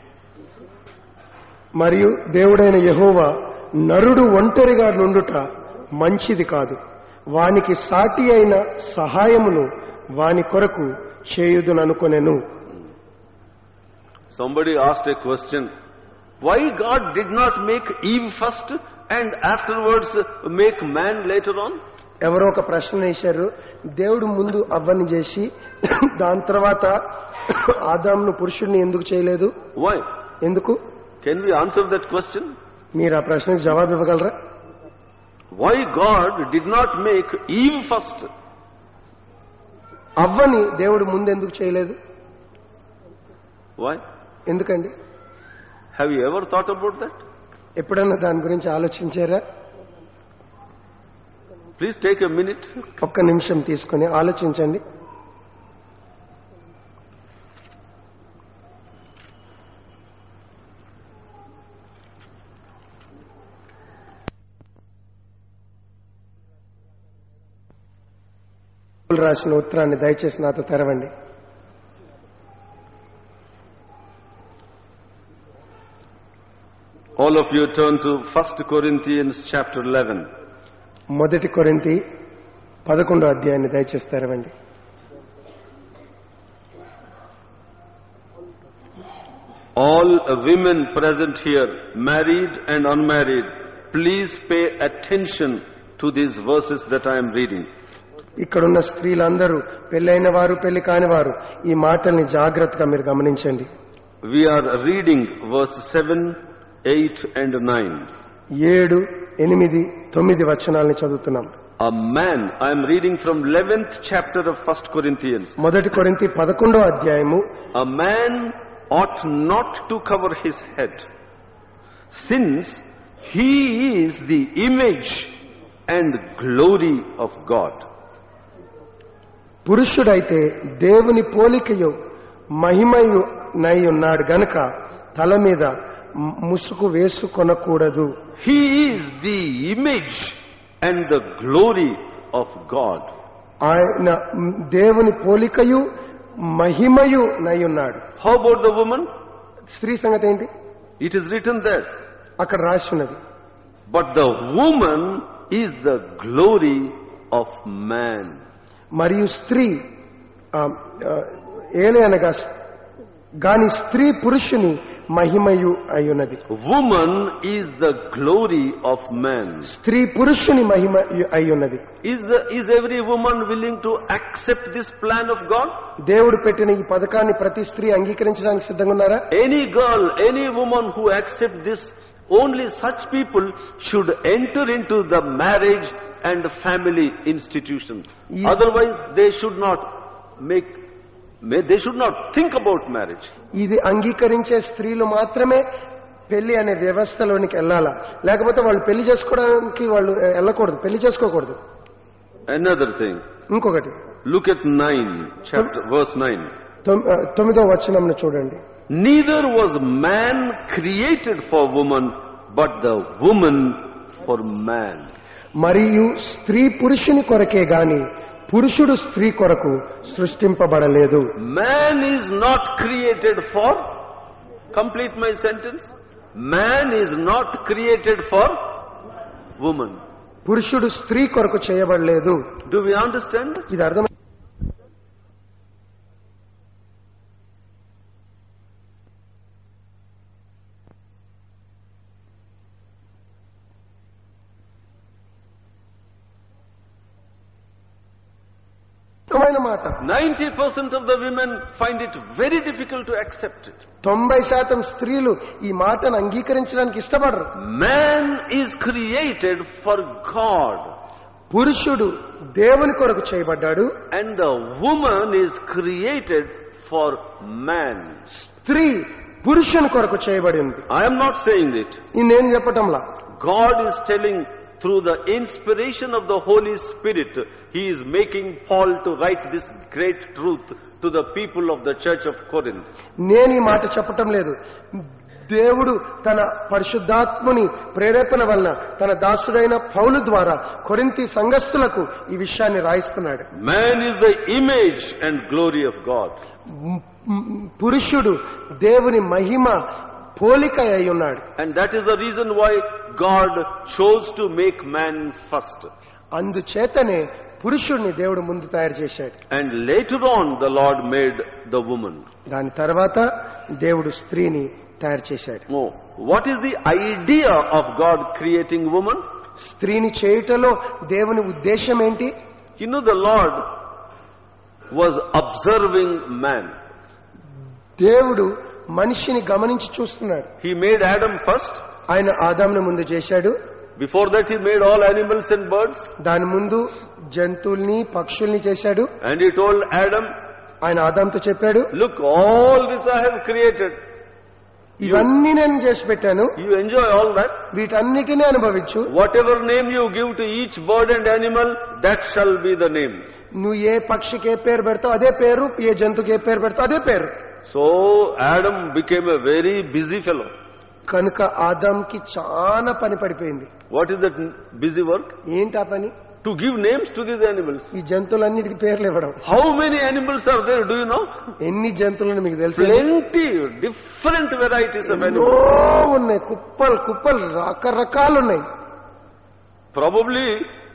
మరియు దేవుడైన యెహోవా నరుడు ఒంటరిగా నుండుట మంచిది కాదు, వానికి సాటి అయిన సహాయమును వాని కొరకు చేయుదుననుకొనెను. Somebody asked a question, why God did not make Eve first and afterwards make man later on? ఎవరో ఒక ప్రశ్న వేశారు, దేవుడు ముందు అవ్వని చేసి దాని తర్వాత ఆదామును పురుషుడిని ఎందుకు చేయలేదు? Why? ఎందుకు? Can we answer that question? మీరు ఆ ప్రశ్నకు జవాబు ఇవ్వగలరా? Why God did not make Eve first? అవ్వని దేవుడు ముందు ఎందుకు చేయలేదు? Why? ఎందుకండి? Have you ever thought about that? ఎప్పుడన్నా దాని గురించి ఆలోచించారా? Please take a minute. ఒక్క నిమిషం తీసుకొని ఆలోచించండి. రాసిన ఉత్తరాన్ని దయచేసి నాతో తెరవండి. All of you turn to First Corinthians chapter eleven. మొదటి కొరింథీ పదకొండో అధ్యాయాన్ని దయచేసి తెరవండి. All women present here, married and unmarried, please pay attention to these verses that I am reading. ఇక్కడున్న స్త్రీలందరూ పెళ్ళైన వారు పెళ్లి కాని వారు ఈ మాటల్ని జాగ్రత్తగా మీరు గమనించండి. We are reading verse seven, eight and nine. ఏడు, ఎనిమిది, తొమ్మిది వచనాలని చదువుతున్నాం. A man, I am reading from eleventh chapter of First Corinthians. మొదటి కొరింథీ పదకొండో అధ్యాయము. A man ought not to cover his head, since he is the image and glory of God. పురుషుడైతే దేవుని పోలికయు మహిమయు నై ఉన్నాడు గనుక తల మీద ముసుగు వేసుకొనకూడదు. He is the image and the glory of God. ఆయన దేవుని పోలికయు మహిమయు నై ఉన్నాడు. How about the woman? స్త్రీ సంగతి ఏంటి? It is written there. అక్కడ రాసి ఉన్నది. But the woman is the glory of man. మరియు స్త్రీ ఆ, ఆ, ఏలే అనగా గాని స్త్రీ పురుషుని మహిమయు అయ్యున్నది. Woman is the glory of man. స్త్రీ పురుషుని మహిమ అయ్యున్నది. Is the, is every woman willing to accept this plan of God? దేవుడు పెట్టిన ఈ పథకాన్ని ప్రతి స్త్రీ అంగీకరించడానికి సిద్ధంగా ఉన్నారా? Any girl, any woman who accepts this, only such people should enter into the marriage and family institution. Yeah. Otherwise, they should not make, they should not think about marriage. ఇది అంగీకరించే స్త్రీలు మాత్రమే పెళ్లి అనే వ్యవస్థలోనికి వెళ్ళాలా, లేకపోతే వాళ్ళు పెళ్లి చేసుకోవడానికి వాళ్ళు వెళ్ళకూడదు, పెళ్లి చేసుకోకూడదు. Another thing. ఇంకొకటి, Look at nine, chapter, verse nine. తొమ్- తొమ్మిదో వచనంను చూడండి. Neither was man created for woman, but the woman for man. మరియు స్త్రీ పురుషుని కొరకే గాని పురుషుడు స్త్రీ కొరకు సృష్టింపబడలేదు. Man is not created for, complete my sentence, man is not created for woman. పురుషుడు స్త్రీ కొరకు చేయబడలేదు. Do we understand? ఇది అర్థం. మాట ninety percent of the women find it very difficult to accept it. తొంభై శాతం స్త్రీలు ఈ మాటను అంగీకరించడానికి ఇష్టపడరు. Man is created for God. పురుషుడు దేవుని కొరకు చేయబడ్డాడు. And the woman is created for man. స్త్రీ పురుషుని కొరకు చేయబడింది. I am not saying it. ఇది నేను చెప్పటంలా. God is telling through the inspiration of the Holy Spirit, He is making Paul to write this great truth to the people of the church of Corinth. నేను ఈ మాట చెప్పటం లేదు. దేవుడు తన పరిశుద్ధాత్ముని ప్రేరేపణ వలన తన దాసుడైన పౌలు ద్వారా కొరింథీ సంఘస్థులకు ఈ విషయాన్ని రాయిస్తున్నాడు. Man is the image and glory of God. పురుషుడు దేవుని మహిమ పోలిక అయి ఉన్నాడు. And that is the reason why God chose to make man first. అందుచేతనే పురుషుడిని దేవుడు ముందు తయారు చేశాడు. And later on the Lord made the woman. దాని తర్వాత దేవుడు స్త్రీని తయారు చేశాడు. Oh, what is the idea of God creating woman? స్త్రీని చేయుటలో దేవుని ఉద్దేశం ఏంటి? You know, the Lord was observing man. దేవుడు మనిషిని గమనించి చూస్తున్నాడు. He made Adam first. ఆయన ఆదామును ముందు చేశాడు. Before that He made all animals and birds. దాని ముందు జంతువుల్ని పక్షుల్ని చేశాడు. And He told Adam, ఆయన ఆదాముతో చెప్పాడు, look, all this I have created. ఇవన్నీ నేను చేసి పెట్టాను, You enjoy all that. వీటన్నిటినీ అనుభవించు. Whatever name you give to each bird and animal, that shall be the name. నువ్వు ఏ పక్షికి ఏ పేరు పెడతావు అదే పేరు, ఏ జంతువుకి ఏ పేరు పెడతావు అదే పేరు. So Adam became a very busy fellow. కనుక ఆదాంకి చాలా పని పడిపోయింది. What is that busy work? ఏంటి ఆ పని? To give names to these animals. ఈ జంతువులన్నిటికీ పేర్లు ఇవ్వడం. How many animals are there? Do you know? ఎన్ని జంతువులను మీకు తెలుసు? Plenty, different varieties of ఎన్నో animals. ఉన్నాయి, కుప్పలు కుప్పలు రకరకాలు ఉన్నాయి. Probably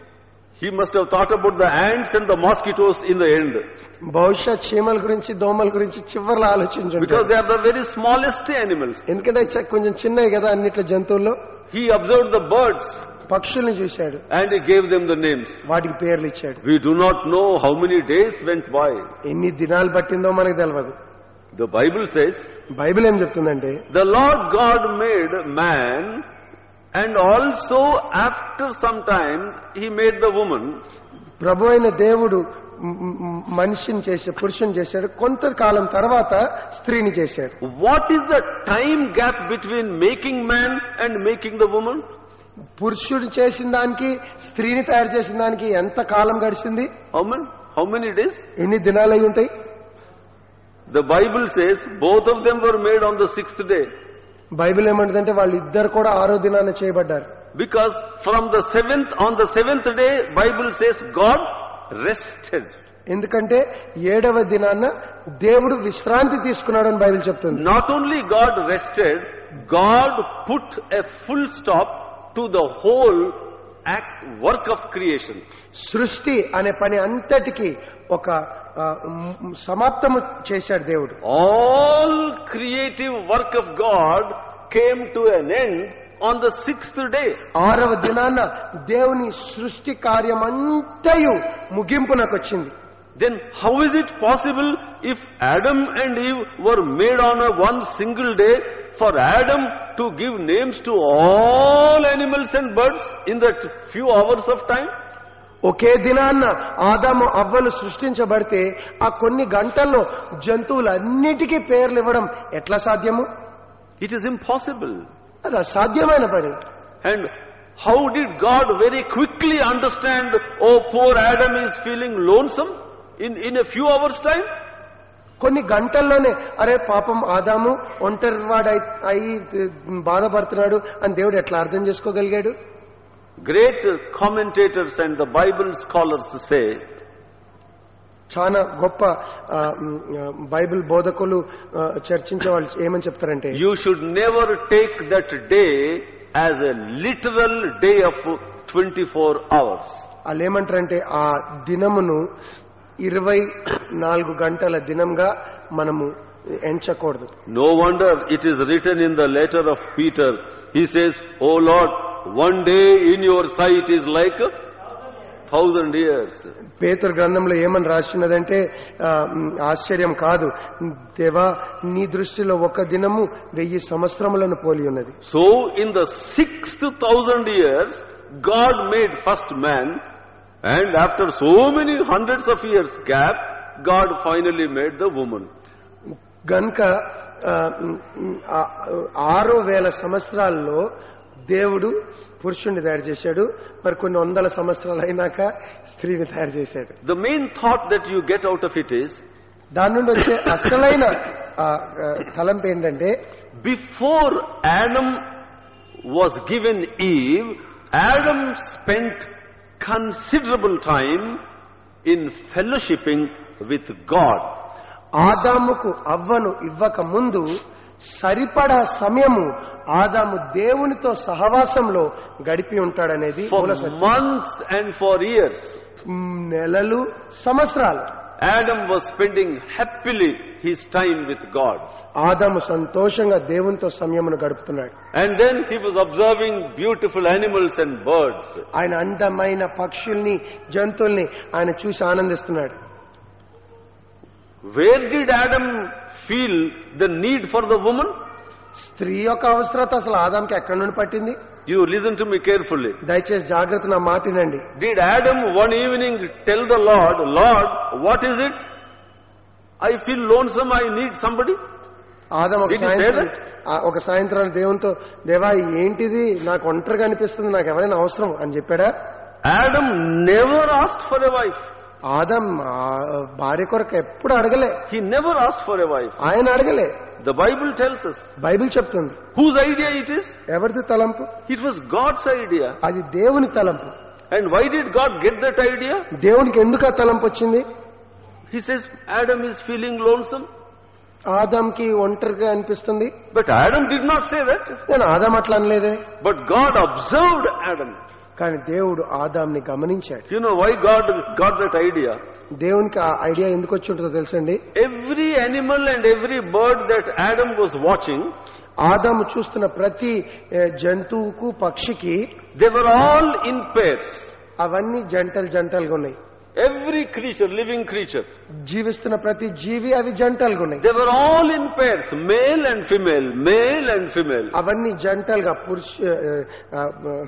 he must have thought about the ants and the mosquitoes in the end. బహుశా చీమల గురించి దోమల గురించి చివరిలో Because ఆలోచించుంటాడు. they are the very smallest animals. ఎందుకంటే చ- కొంచెం చిన్నవి కదా అన్నిట్లో జంతువుల్లో. He observed the birds పక్షుల్ని చూశాడు, and he gave them the names. వాటికి పేర్లు ఇచ్చాడు. We do not know how many days went by. ఎన్ని దినాలు పట్టిందో మనకు తెలియదు. The Bible says, బైబిల్ ఏం చెప్తుందంటే, the Lord God made man, and also after some time He made the woman. ప్రభు అయిన దేవుడు మ్- మ్- మనిషిని చేశాడు, పురుషుని చేశాడు. కొంతకాలం తర్వాత స్త్రీని చేశాడు. What is the time gap between making man and making the woman? పురుషుడు చేసిన దానికి స్త్రీని తయారు చేసిన దానికి ఎంత కాలం గడిచింది? How many? How many days? ఎన్ని దినాలు అయి ఉంటాయి? The Bible says both of them were made on the sixth day. Bible ఏమంటుందంటే వాళ్ళిద్దరు కూడా ఆరో దినాన చేయబడ్డారు. Because from the seventh, on the seventh day, Bible says God rested. ఎందుకంటే ఏడవ దినాన దేవుడు విశ్రాంతి తీసుకున్నాడని బైబిల్ చెప్తుంది. Not only God rested, God put a full stop to to the whole act, work of creation. సృష్టి అనే పని అంతటికి ఒక ఆ, మ్, సమాప్తము చేశాడు దేవుడు. All creative work of God came to an end on the sixth day. ఆరవ దినాన దేవుని సృష్టి కార్యం అంతయు ముగింపునకు వచ్చింది. Then how is it possible if Adam and Eve were made on a one single day for Adam to give names to all animals and birds in that few hours of time? ఒకే దినాన్న ఆదాము అవ్వలు సృష్టించబడితే ఆ కొన్ని గంటల్లో జంతువులన్నిటికీ పేర్లు ఇవ్వడం ఎట్లా సాధ్యము? It is impossible. అది అసాధ్యమైన పని. And how did God very quickly understand, oh, poor Adam is feeling lonesome in, in a few hours time? కొన్ని గంటల్లోనే అరే పాపం ఆదాము ఒంటరివాడు అయి బాధపడుతున్నాడు అని దేవుడు ఎట్లా అర్థం చేసుకోగలిగాడు? Great commentators and the Bible scholars say, చాలా గొప్ప ఆ, మ్, బైబిల్ బోధకులు ఆ, చర్చించే వాళ్ళు ఏమని చెప్తారంటే, you should never take that day as a literal day of twenty-four hours. వాళ్ళు ఏమంటారంటే ఆ దినమును ఇరవై నాలుగు గంటల దినంగా మనము ఎంచకూడదు. No wonder it is written in the letter of Peter. He says, oh Lord, one day in your sight is like a thousand years. పేతురు గ్రంథంలో ఏమని రాసినదంటే ఆ, మ్, ఆశ్చర్యం కాదు, దేవా నీ దృష్టిలో ఒక దినము వెయ్యి సంవత్సరములను పోలి ఉన్నది. So in the sixth thousand years, God made first man, and after so many hundreds of years gap, God finally made the woman. గనుక ఆ, మ్, ఆ, ఆరో వేల సంవత్సరాల్లో దేవుడు పురుషుణ్ణి తయారు చేశాడు, మరి కొన్ని వందల సంవత్సరాలు అయినాక స్త్రీని తయారు చేశాడు. The main thought that you get out of it is, దాని నుండి వచ్చే అసలైన ఆ, ఆ, తలంపు ఏంటంటే, before Adam was given Eve, Adam spent considerable time in fellowshipping with God. ఆదాముకు అవ్వను ఇవ్వక ముందు సరిపడా సమయము ఆదాము దేవునితో సహవాసంలో గడిపి ఉంటాడనేది For మూల సత్యం. months and for years, నెలలు సంవత్సరాలు Adam was spending happily his time with God. ఆదాము సంతోషంగా దేవునితో సమయమును గడుపుతున్నాడు. And then he was observing beautiful animals and birds. ఆయన అందమైన పక్షుల్ని జంతువుల్ని ఆయన చూసి ఆనందిస్తున్నాడు. Where did Adam feel the need for the woman? స్త్రీ యొక్క అవసరత అసలు ఆదాంకి ఎక్కడి నుండి పట్టింది? You listen to me carefully. దయచేసి జాగ్రత్త నా మాట వినండి. Did Adam one evening tell the Lord, Lord, what is it? I feel lonesome, I need somebody. Adam ఒక Did he say సాయంత్రం that? ఆ- ఒక సాయంత్రం దేవునితో, దేవా ఏంటిది నాకు ఒంటరిగా అనిపిస్తుంది, నాకు ఎవరైనా అవసరం అని చెప్పాడా? Adam never asked for a wife. Adam ఆ భార్య కొరకు ఎప్పుడు అడగలే, He never asked for a wife. ఆయన అడగలే. The Bible tells us. Bible చెప్తుంది Whose idea it is? ఎవరిది తలంపు? It was God's idea. అది దేవుని తలంపు. And why did God get that idea? దేవునికి ఎందుకు ఆ తలంపు వచ్చింది? He says, Adam is feeling lonesome. ఆదాంకి ఒంటరిగా అనిపిస్తుంది. But Adam did not say that. నేను ఆదాం అట్లా అనలేదే. But God observed Adam. కానీ దేవుడు ఆదాంని గమనించాడు. You know why God got that idea? దేవునికి ఆ ఐడియా ఎందుకు వచ్చి ఉంటుందో తెలుసండి? Every animal and every bird that Adam was watching, ఆదాము చూస్తున్న ప్రతి ఏ, జంతువుకు పక్షికి they were all in pairs. అవన్నీ జంటలు జంటలుగా ఉన్నాయి. Every creature, living creature, జీవిస్తున్న ప్రతి జీవి అవి జంటలుగా ఉన్నాయి. they were all in pairs, male and female, male and female. అవన్నీ జంటలుగా పురుష ఆ,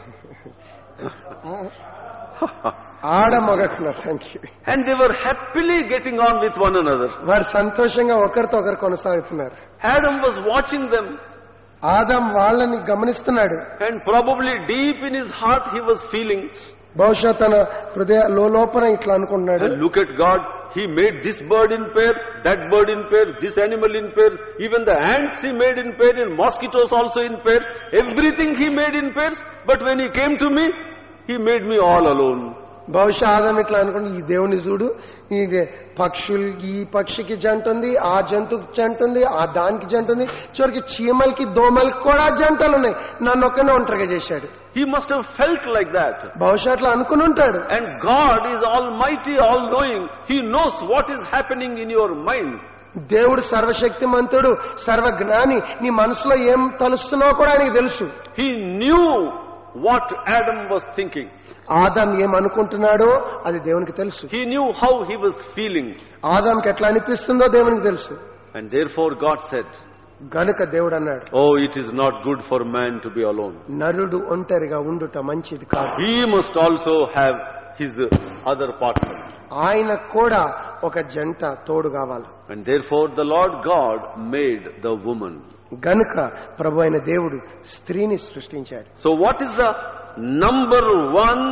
ఆ, ఆడ మగట్టున్నారు. Thank you. And they were happily getting on with one another. వారు సంతోషంగా ఒకరితో ఒకరు కొనసాగుతున్నారు. Adam was watching them, Adam వాళ్ళని గమనిస్తున్నాడు. and probably deep in his heart he was feeling, బహుశా తన హృదయ లోపల ఇట్లా అనుకుంటున్నాడు, and look at God, he made this bird in pair, that bird in pair, this animal in pairs, even the ants he made in pair, and mosquitoes also in pairs, everything he made in pairs, but when he came to me, he made me all alone. బహుశా ఆదాం ఇట్లా అనుకోండి, ఈ దేవుని చూడు, ఈ పక్షులు, ఈ పక్షికి జంట ఉంది, ఆ జంతువుకి జంట ఉంది, ఆ దానికి జంట ఉంది, చివరికి చీమలకి దోమలకి కూడా జంటలు ఉన్నాయి, నన్ను ఒక్కనే ఒంటరిగా చేశాడు. He must have felt like that. బహుశా అట్లా అనుకుని ఉంటాడు. And God is almighty, all knowing. He knows what is happening in your mind. దేవుడు సర్వశక్తిమంతుడు, సర్వజ్ఞాని. నీ మనసులో ఏం తలుస్తున్నావో కూడా ఆయనకి తెలుసు. He knew what Adam was thinking. Adam ఏం అనుకుంటున్నాడో అది దేవునికి తెలుసు. He knew how he was feeling. ఆదాంకి ఎట్లా అనిపిస్తుందో దేవునికి తెలుసు. And therefore God said, గనుక దేవుడు అన్నాడు, oh, it is not good for man to be alone. నరుడు ఒంటరిగా ఉండుట మంచిది కాదు. He must also have his other partner. ఆయన కూడా ఒక జంట తోడు కావాలి. And therefore the Lord God made the woman. గనుక ప్రభు అయిన దేవుడు స్త్రీని సృష్టించాడు. So what is the number one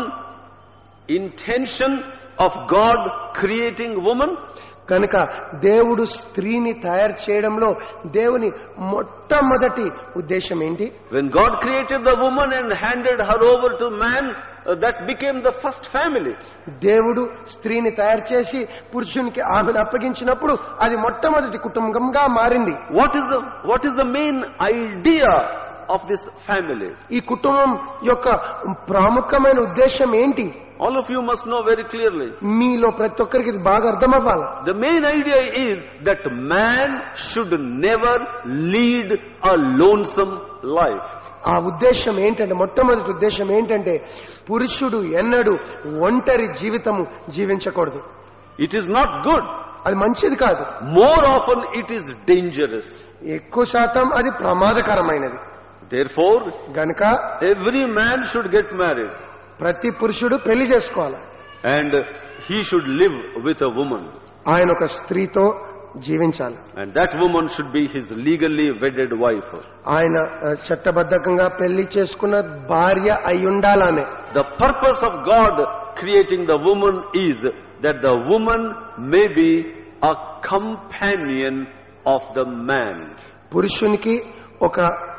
intention of God creating woman? కనుక దేవుడు స్త్రీని తయారు చేయడంలో దేవుని మొట్టమొదటి ఉద్దేశం ఏంటి? When God created the woman and handed her over to man, uh, that became the first family. దేవుడు స్త్రీని తయారు చేసి పురుషునికి ఆమెను అప్పగించినప్పుడు అది మొట్టమొదటి కుటుంబంగా మారింది. What is the what is the main idea of this family? ఈ కుటుంబం యొక్క ప్రాముఖ్యమైన ఉద్దేశం ఏంటి? All of you must know very clearly. మీలో ప్రతి ఒక్కరికి ఇది బాగా అర్థం అవ్వాలి. The main idea is that man should never lead a lonesome life. ఆ ఉద్దేశం ఏంటంటే, మొట్టమొదటి ఉద్దేశం ఏంటంటే, పురుషుడు ఎన్నడూ ఒంటరి జీవితము జీవించకూడదు. It is not good. అది మంచిది కాదు. More often it is dangerous. ఎక్కువ శాతం అది ప్రమాదకరమైనది. Therefore, గనుక every man should get married. ప్రతి పురుషుడు పెళ్లి చేసుకోవాలి. And he should live with a woman. ఆయన ఒక స్త్రీతో జీవించాలి. And that woman should be his legally wedded wife. ఆయన చట్టబద్ధంగా పెళ్లి చేసుకున్న భార్య అయి ఉండాలనే. The purpose of God creating the woman is that the woman may be a companion of the man. పురుషునికి ఒక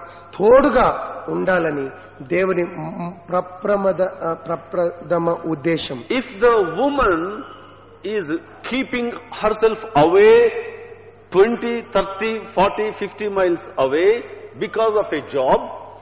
తోడుగా ఉండాలని దేవుని ప్రప్రమద ప్రప్రథమ ఉద్దేశం. If the woman is keeping herself away twenty, thirty, forty, fifty miles away because of a job,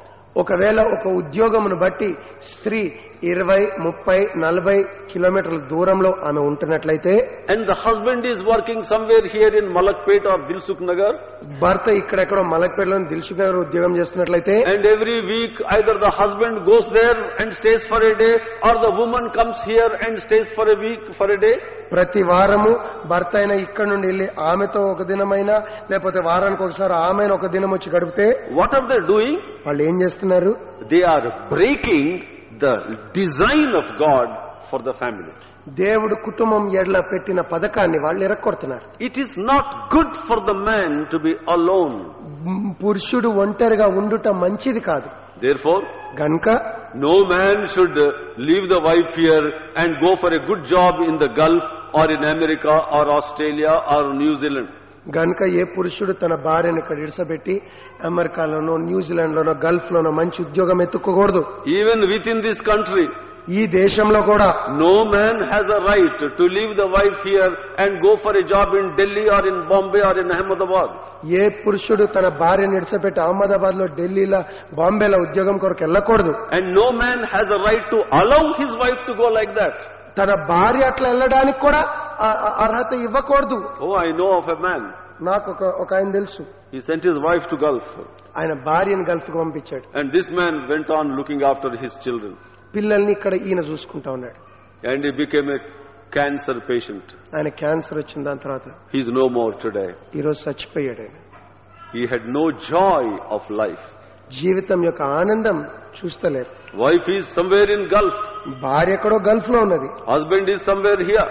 ఒకవేళ ఒక ఉద్యోగమును బట్టి స్త్రీ ఇరవై ముప్పై నలభై కిలోమీటర్ల దూరంలో ఆమె ఉంటున్నట్లయితే, and the husband is working somewhere here in Malakpet or Dilsukh Nagar, భర్త ఇక్కడెక్కడో మలక్పేటలో దిల్సుఖ్ నగర్ ఉద్యోగం చేస్తున్నట్లయితే, and every week either the husband goes there and stays for a day or the woman comes here and stays for a week for a day, ప్రతి వారము భర్త అయినా ఇక్కడ నుండి వెళ్ళి ఆమెతో ఒక దినమైనా లేకపోతే వారానికి ఒకసారి ఆమె ఒక దినం వచ్చి గడిపితే, what are they doing? వాళ్ళు ఏం చేస్తున్నారు? They are breaking the design of God for the family. దేవుడు కుటుంబం ఎడ్ల పెట్టిన పథకాన్ని వాళ్ళు ఎరక్కొడుతున్నారు. It is not good for the man to be alone. పురుషుడు ఒంటరిగా ఉండుట మంచిది కాదు. Therefore, గనుక no man should leave the wife here and go for a good job in the Gulf or in America or Australia or New Zealand. గనుక ఏ పురుషుడు తన భార్యను ఇక్కడ ఇడిసబెట్టి అమెరికాలోనో న్యూజిలాండ్ లోనో గల్ఫ్ లోనో మంచి ఉద్యోగం ఎత్తుకోకూడదు. Even within this country, ఈ దేశంలో కూడా no man has a right to leave the wife here and go for a job in Delhi or in Bombay or in Ahmedabad. ఏ పురుషుడు తన భార్యను ఇడిసబెట్టి అహ్మదాబాద్ లో ఢిల్లీలో బాంబేలో ఉద్యోగం కొరకు వెళ్ళకూడదు. And no man has a right to allow his wife to go like that. తన భార్య అట్లా వెళ్ళడానికి కూడా అర్హత ఇవ్వకూడదు. Oh, I know of a man. నాకు ఒక ఒక ఆయన తెలుసు. He sent his wife to Gulf. ఆయన భార్యను గల్ఫ్ కు పంపించాడు. And this man went on looking after his children. పిల్లల్ని ఇక్కడ ఈయన చూసుకుంటా ఉన్నాడు. And he became a cancer patient. ఆయన క్యాన్సర్ వచ్చిన దాని తర్వాత He is no more today. ఈ రోజు చచ్చిపోయాడు ఆయన. He had no joy of life. జీవితం యొక్క ఆనందం చూస్తలేరు. Wife is somewhere in Gulf. భార్య ఎక్కడో గల్ఫ్ లో ఉన్నది. Husband is somewhere here.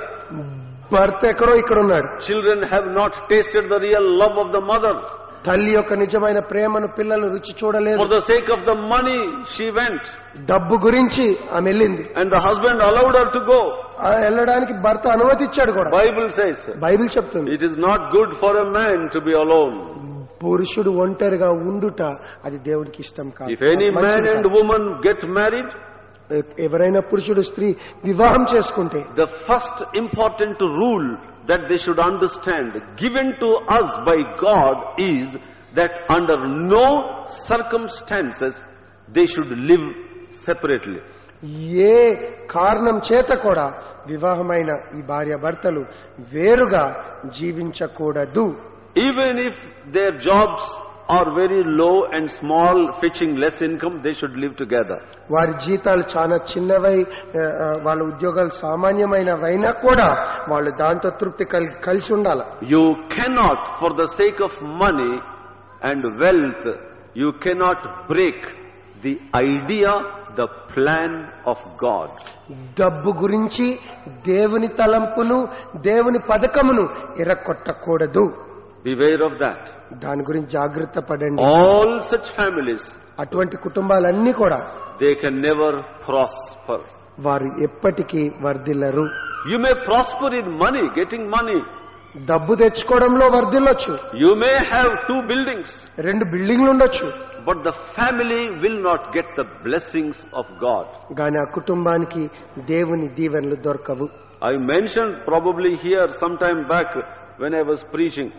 భర్త ఎక్కడో ఇక్కడ ఉన్నాడు. Children have not tasted the real love of the mother. తల్లి యొక్క నిజమైన ప్రేమను పిల్లలు రుచి చూడలేదు. For the sake of the money she went. డబ్బు గురించి ఆమె వెళ్ళింది. And the husband allowed her to go. వెళ్ళడానికి భర్త అనుమతిచ్చాడు కూడా. Bible says. బైబిల్ చెప్తుంది. It is not good for a man to be alone. పురుషుడు ఒంటరిగా ఉండుట అది దేవుడికి ఇష్టం కాదు. If any man and woman get married, ఎవరైనా పురుషుడు స్త్రీ వివాహం చేసుకుంటే the first important rule that they should understand, given to us by God, is that under no circumstances they should live separately. ఏ కారణం చేత కూడా వివాహమైన ఈ భార్య భర్తలు వేరుగా జీవించకూడదు. Even if their jobs are very low and small, fetching less income, they should live together. వారి జీతాలు చాలా చిన్నవై, వాళ్ళ ఉద్యోగాలు సామాన్యమైనవైనా కూడా వాళ్ళు దాంతో తృప్తి కలిసి ఉండాలి. You cannot, for the sake of money and wealth, you cannot break the idea, the plan of God. డబ్బు గురించి దేవుని తలంపును, దేవుని పథకమును ఎరకొట్టకూడదు. Beware of that. దాని గురించి జాగ్రత్త పడండి. All such families, అటువంటి కుటుంబాలన్నీ కూడా they can never prosper. వారు ఎప్పటికీ వర్ధిల్లరు. You may prosper in money, getting money. డబ్బు తెచ్చుకోవడంలో వర్ధిల్లొచ్చు. You may have two buildings, రెండు బిల్డింగ్లు ఉండొచ్చు. but the family will not get the blessings of God. గాని ఆ కుటుంబానికి దేవుని దీవెనలు దొరకవు. I mentioned probably here sometime back when I was preaching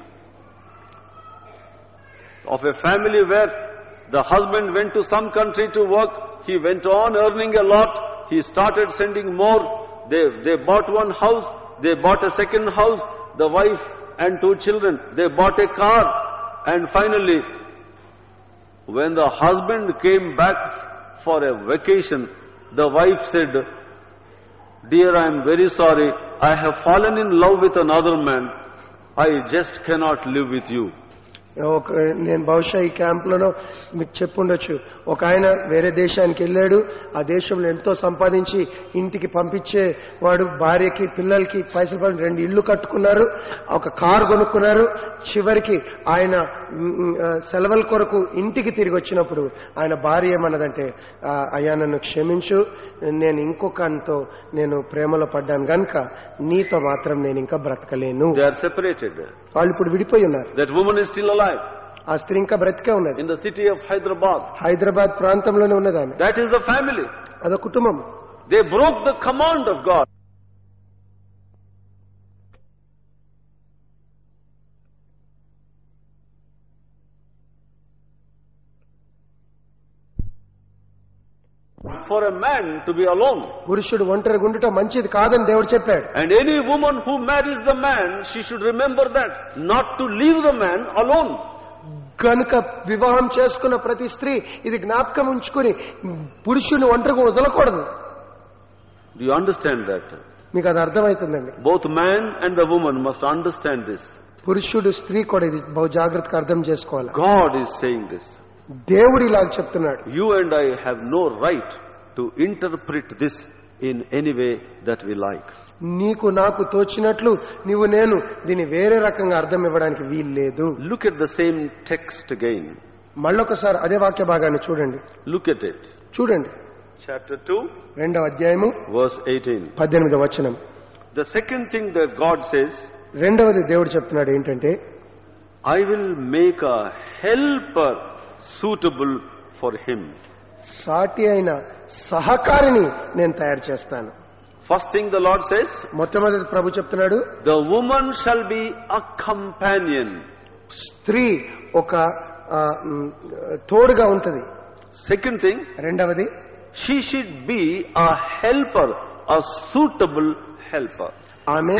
of a family where the husband went to some country to work. He went on earning a lot. He started sending more. They, they bought one house. They bought a second house. The wife and two children, they bought a car. And finally, when the husband came back for a vacation, the wife said, "Dear, I am very sorry. I have fallen in love with another man. I just cannot live with you." ఒక నేను బహుశా ఈ క్యాంపులలో మీకు చెప్పుండొచ్చు. ఒక ఆయన వేరే దేశానికి వెళ్ళాడు. ఆ దేశంలో ఎంతో సంపాదించి ఇంటికి పంపించే వాడు భార్యకి పిల్లలకి పైసలు పడి రెండు ఇళ్లు కట్టుకున్నారు, ఒక కారు కొనుక్కున్నారు. చివరికి ఆయన సెలవుల కొరకు ఇంటికి తిరిగి వచ్చినప్పుడు ఆయన భార్య ఏమన్నదంటే, అయ్యా నన్ను క్షమించు, నేను ఇంకొకతో నేను ప్రేమలో పడ్డాను గనుక నీతో మాత్రం నేను ఇంకా బ్రతకలేను. They are separated. వాళ్ళు ఇప్పుడు విడిపోయి ఉన్నారు. That woman is still alive. ఆ స్త్రీ ఇంకా బ్రతికే ఉన్నది. In the city of Hyderabad. Hyderabad ప్రాంతంలోనే ఉన్నది ఆమె. That is the family. అదో కుటుంబం. They broke the command of God. For a man to be alone. పురుషుడు ఒంటరిగా ఉండటం మంచిది కాదని దేవుడు చెప్పాడు. And any woman who marries the man, she should remember that, not to leave the man alone. కనుక వివాహం చేసుకున్న ప్రతి స్త్రీ ఇది జ్ఞాపకం ఉంచుకుని పురుషుని ఒంటరిగా వదలకూడదు. Do you understand that? మీకు అది అర్థమవుతుందండి. Both man and the woman must understand this. పురుషుడు స్త్రీ కూడా ఇది బహు జాగ్రత్తగా అర్థం చేసుకోవాలి. God is saying this. దేవుడు ఇలా చెప్తున్నాడు. You and I have no right to interpret this in any way that we like. నీకు నాకు తోచినట్లు నీవు నేను దీన్ని వేరే రకంగా అర్థం ఇవ్వడానికి వీలు లేదు. Look at the same text again. మళ్ళొకసారి అదే వాక్య భాగాన్ని చూడండి. Look at it. చూడండి. Chapter two, రెండవ అధ్యాయము verse eighteen. పద్దెనిమిదవ వచనం. The second thing that God says, రెండవది దేవుడు చెప్తున్నాడు ఏంటంటే, I will make a helper suitable for him. సాటి అయిన సహకారిని నేను తయారు చేస్తాను. First thing the Lord says, మొట్టమొదటి ప్రభు చెప్తున్నాడు, the woman shall be a companion. స్త్రీ ఒక తోడుగా ఉంటది. Second thing, రెండవది, she should be a helper, a suitable helper. ఆమె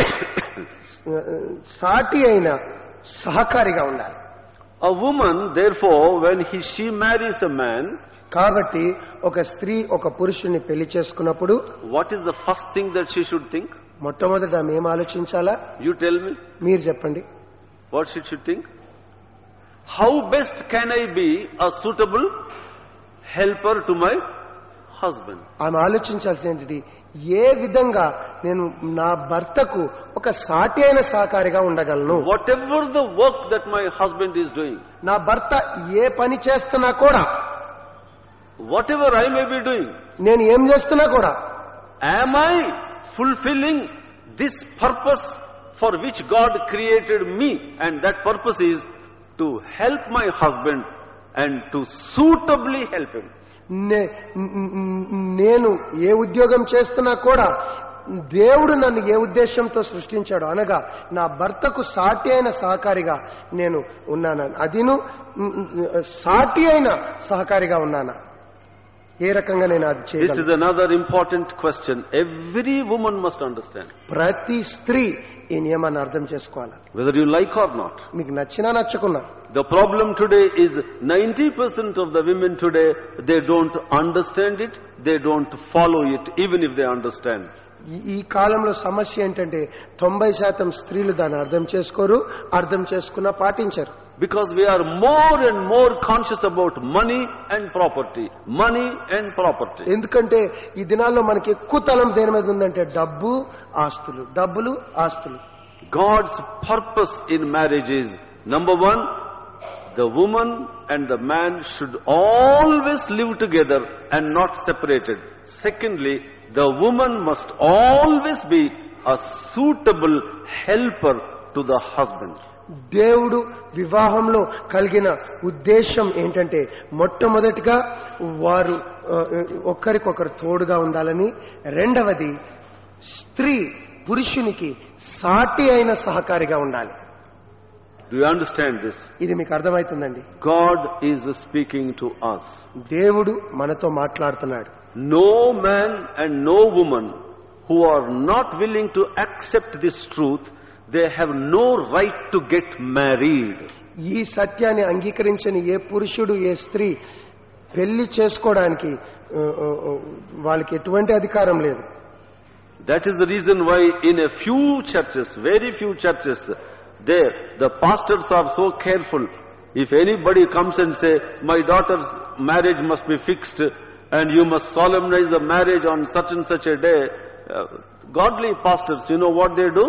సాటి అయిన సహకారిగా ఉండాలి. A woman, therefore, when he, she marries a man, కాబట్టి ఒక స్త్రీ ఒక పురుషుని పెళ్లి చేసుకున్నప్పుడు what is the first thing that she should think? మొట్టమొదట ఆమె ఏం ఆలోచించాలా? You tell me. మీరు చెప్పండి. What she should think? How best can I be a suitable helper to my husband? ఆమె ఆలోచించాల్సింది ఏ విధంగా నేను నా భర్తకు ఒక సాటి అయిన సహకారిగా ఉండగలను. Whatever the work that my husband is doing, నా భర్త ఏ పని చేస్తున్నా కూడా, whatever I may be doing, నేను ఏం చేస్తున్నా కూడా, am I fulfilling this purpose for which God created me? And that purpose is to help my husband and to suitably help him. నే- నేను ఏ ఉద్యోగం చేస్తున్నా కూడా దేవుడు నన్ను ఏ ఉద్దేశంతో సృష్టించాడు అనగా నా భర్తకు సాటి అయిన సహకారిగా నేను ఉన్నాను. అదిను సాటి అయిన సహకారిగా ఉన్నానా? ఏ రకంగా నేను అది This చేయగలను? is another important question. Every woman must understand, ప్రతి స్త్రీ ఈ నియమాన్ని అర్థం చేసుకోవాలి, whether you like or not. మీకు నచ్చినా నచ్చకున్నా. The problem today is ninety percent of the women today, they don't understand it, they don't follow it, even if they understand. ఈ- ఈ కాలంలో సమస్య ఏంటంటే తొంభై శాతం స్త్రీలు దాన్ని అర్థం చేసుకోరు, అర్థం చేసుకున్నా పాటించరు. Because we are more and more conscious about money and property. Money and property. ఎందుకంటే ఈ దినాల్లో మనకి ఎక్కువ తలం దేని మీద ఉందంటే డబ్బు, ఆస్తులు, డబ్బులు, ఆస్తులు. God's purpose in marriage is, number one, the woman and the man should always live together and not separated. Secondly, the woman must always be a suitable helper to the husband. దేవుడు వివాహంలో కలిగిన ఉద్దేశం ఏంటంటే మొట్టమొదటిగా వారు ఆ, ఒకరికొకరు తోడుగా ఉండాలని, రెండవది స్త్రీ పురుషునికి సాటి అయిన సహకారిగా ఉండాలి. Do you understand this? ఇది మీకు అర్థమవుతుందండి. God is speaking to us. దేవుడు మనతో మాట్లాడుతున్నాడు. No man and no woman who are not willing to accept this truth, they have no right to get married. ఈ సత్యాన్ని అంగీకరించని ఏ పురుషుడు, ఏ స్త్రీ పెళ్లి చేసుకోవడానికి ఆ, ఆ, ఆ, వాళ్ళకి ఎటువంటి అధికారం లేదు. That is the reason why in a few churches, very few churches, there the pastors are so careful. If anybody comes and say, my daughter's marriage must be fixed and you must solemnize the marriage on such and such a day, uh, godly pastors, you know what they do?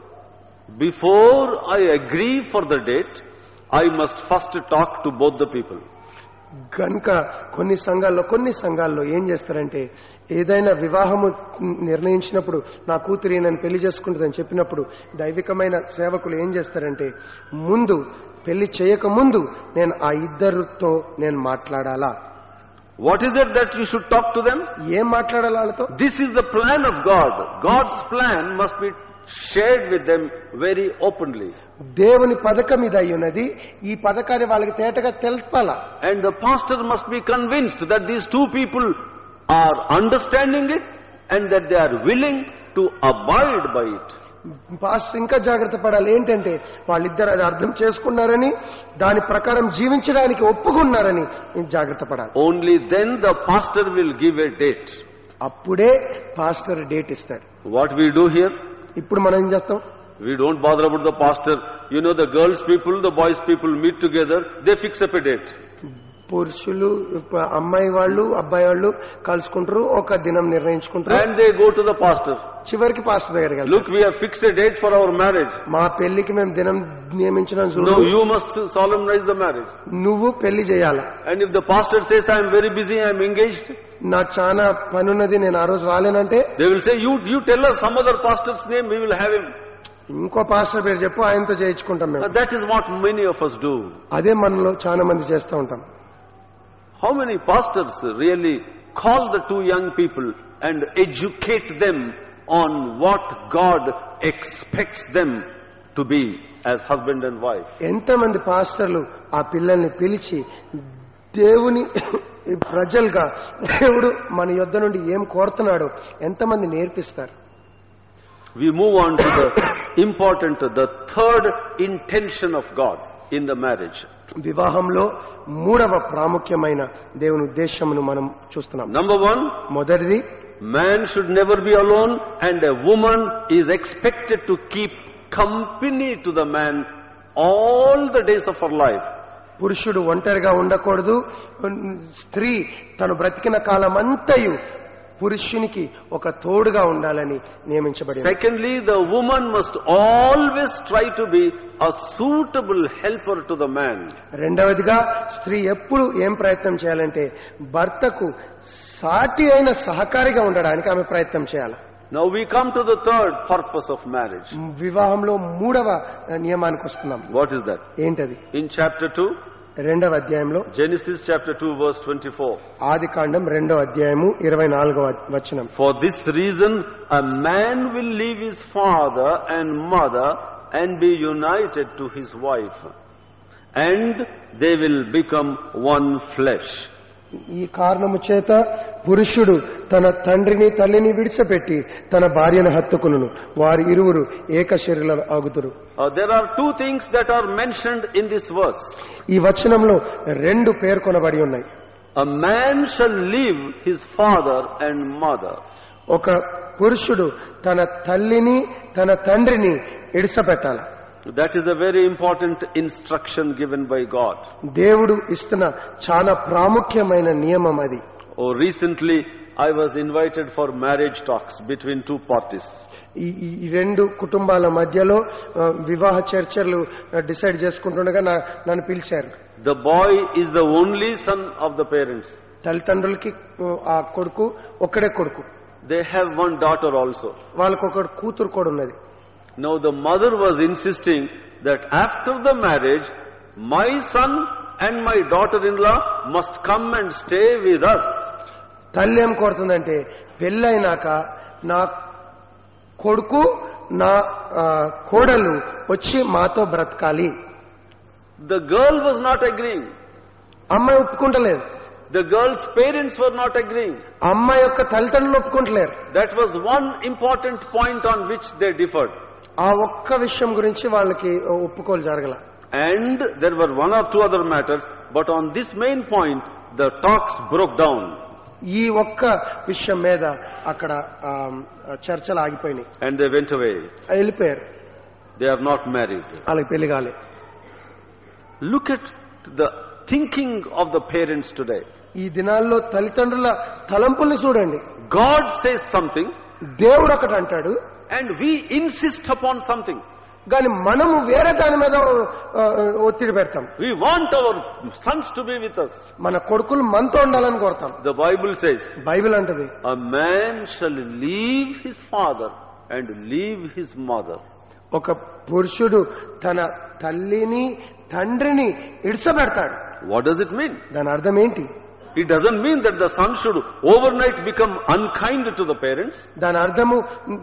Before I agree for the date, I must first talk to both the people. కనుక కొన్ని సంఘాల్లో కొన్ని సంఘాల్లో ఏం చేస్తారంటే ఏదైనా వివాహము నిర్ణయించినప్పుడు నా కూతురి నన్ను పెళ్లి చేసుకుంటుందని చెప్పినప్పుడు దైవికమైన సేవకులు ఏం చేస్తారంటే ముందు పెళ్లి చేయక ముందు నేను ఆ ఇద్దరితో నేను మాట్లాడాలా. What is it that you should talk to them? ఏం మాట్లాడాలి వాళ్ళతో? This is the plan of God. God's plan must be shared with them very openly. దేవుని పథకం ఇది అయి ఉన్నది. ఈ పథకాన్ని వాళ్ళకి తేటగా తెలపాలా. And the pastor must be convinced that these two people are understanding it and that they are willing to abide by it. Pastor ఇంకా జాగ్రత్త పడాలి. ఏంటంటే వాళ్ళిద్దరు అది అర్థం చేసుకున్నారని, దాని ప్రకారం జీవించడానికి ఒప్పుకున్నారని జాగ్రత్త పడాలి. Only then the pastor will give a date. అప్పుడే పాస్టర్ డేట్ ఇస్తాడు. What we do here? ఇప్పుడు మనం ఏం చేస్తాం? We don't bother about the pastor. You know, the girls people, the boys people meet together, they fix up a date. పురుషులు, అమ్మాయి వాళ్ళు, అబ్బాయి వాళ్ళు కలుసుకుంటారు, ఒక దినం నిర్ణయించుకుంటారు, And they go to the pastor. చివరికి పాస్టర్ దగ్గరికి వెళ్తారు. Look, we have fixed a date for our marriage. మా పెళ్లికి మేము దినం నియమించిన చూడు, No, you must solemnize the marriage. నువ్వు పెళ్లి చేయాలి. And if the pastor says, I am very busy, I am engaged, నాకు చాలా పనున్నది, నేను ఆ రోజు రాలేనంటే they will say, you, you tell us some other pastor's name, we will have him. ఇంకో పాస్టర్ పేరు చెప్పు, ఆయనతో చేయించుకుంటాం Now, మేము. that is what many of us do. అదే మనలో చాలా మంది చేస్తూ ఉంటాం. How many pastors really call the two young people and educate them on what God expects them to be as husband and wife? ఎంతమంది పాస్టర్లు ఆ పిల్లల్ని పిలిచి దేవుని ప్రజలుగా దేవుడు మన యొద్ద నుండి ఏం కోరుతున్నాడో ఎంతమంది నేర్పిస్తారు. We move on to the important, the third intention of God in the marriage. వివాహంలో మూడవ ప్రాముఖ్యమైన దేవుని ఉద్దేశమును మనం చూస్తున్నాం. Number one, మొదటిది, man should never be alone and a woman is expected to keep company to the man all the days of her life. పురుషుడు ఒంటరిగా ఉండకూడదు. స్త్రీ తను బ్రతికిన కాలం అంతయు పురుషునికి ఒక తోడుగా ఉండాలని నియమించబడింది. Secondly, the woman must always try to be a suitable helper to the man. రెండవదిగా స్త్రీ ఎప్పుడు ఏం ప్రయత్నం చేయాలంటే భర్తకు సాటి అయిన సహకారిగా ఉండడానికి ఆమె ప్రయత్నం చేయాలి. Now we come to the third purpose of marriage. వివాహంలో మూడవ నియమానికి వస్తున్నాం. What is that? ఏంటది? In chapter two, రెండవ అధ్యాయంలో Genesis chapter two verse twenty-four. ఆదికాండం రెండవ అధ్యాయము ఇరవై నాలుగవ వచనం. For this reason a man will leave his father and mother and be united to his wife, and they will become one flesh. ఈ కారణము చేత పురుషుడు తన తండ్రిని తల్లిని విడిచిపెట్టి తన భార్యను హత్తుకును, వారి ఇరువురు ఏక శరీరం ఆగుదురు. Uh, there are two things that are mentioned in this verse. ఈ వచనంలో రెండు పేర్కొనబడి ఉన్నాయి. A man shall leave his father and mother. ఒక పురుషుడు తన తల్లిని తన తండ్రిని విడిచిపెట్టాలి. That is a very important instruction given by God. దేవుడు ఇస్తున్న చాలా ప్రాముఖ్యమైన నియమం అది. Oh, recently I was invited for marriage talks between two parties. ఈ ఈ రెండు కుటుంబాల మధ్యలో ఆ, వివాహ చర్చలు డిసైడ్ చేసుకుంటుండగా నా- నన్ను పిలిచారు. The boy is the only son of the parents. తల్లిదండ్రులకి ఆ కొడుకు ఒక్కడే కొడుకు, They have one daughter also. వాళ్ళకు ఒక కూతురు కూడా ఉన్నది. Now the mother was insisting that after the marriage, my son and my daughter-in-law must come and stay with us. తల్లి ఏం కోరుతుందంటే పెళ్ళైనాక నా కొడుకు నా ఆ, కోడలు వచ్చి మాతో బ్రతకాలి. The girl was not agreeing. అమ్మాయి ఒప్పుకుంటలేదు. The girl's parents were not agreeing. అమ్మాయి యొక్క తల్లిదండ్రులు ఒప్పుకుంటలేరు. That was one important point on which they differed. ఆ ఒక్క విషయం గురించి వాళ్ళకి ఒప్పుకోలు జరగల. And there were one or two other matters, but on this main point, the talks broke down. ఈ ఒక్క విషయం మీద అక్కడ ఆ, చర్చలు ఆగిపోయినాయి. And they went away. వెళ్ళిపోయారు. They are not married. వాళ్ళకి పెళ్లి కాలే. Look at the thinking of the parents today. ఈ దినాల్లో తల్లిదండ్రుల తలంపుల్ని చూడండి. God says something, దేవుడు ఒకటి అంటాడు, and we insist upon something. కానీ మనము వేరే దాని మీద ఆ, ఒత్తిడి పెడతాం. We want our sons to be with us. మన కొడుకులు మనతో ఉండాలని కోరుతాం. The Bible says, బైబిల్ అంటది a man shall leave his father and leave his mother. ఒక పురుషుడు తన తల్లిని తండ్రిని ఇడిసబెడతాడు. What does it mean? దాని అర్థం ఏంటి? It doesn't mean that the son should overnight become unkind to the parents. దాని అర్థము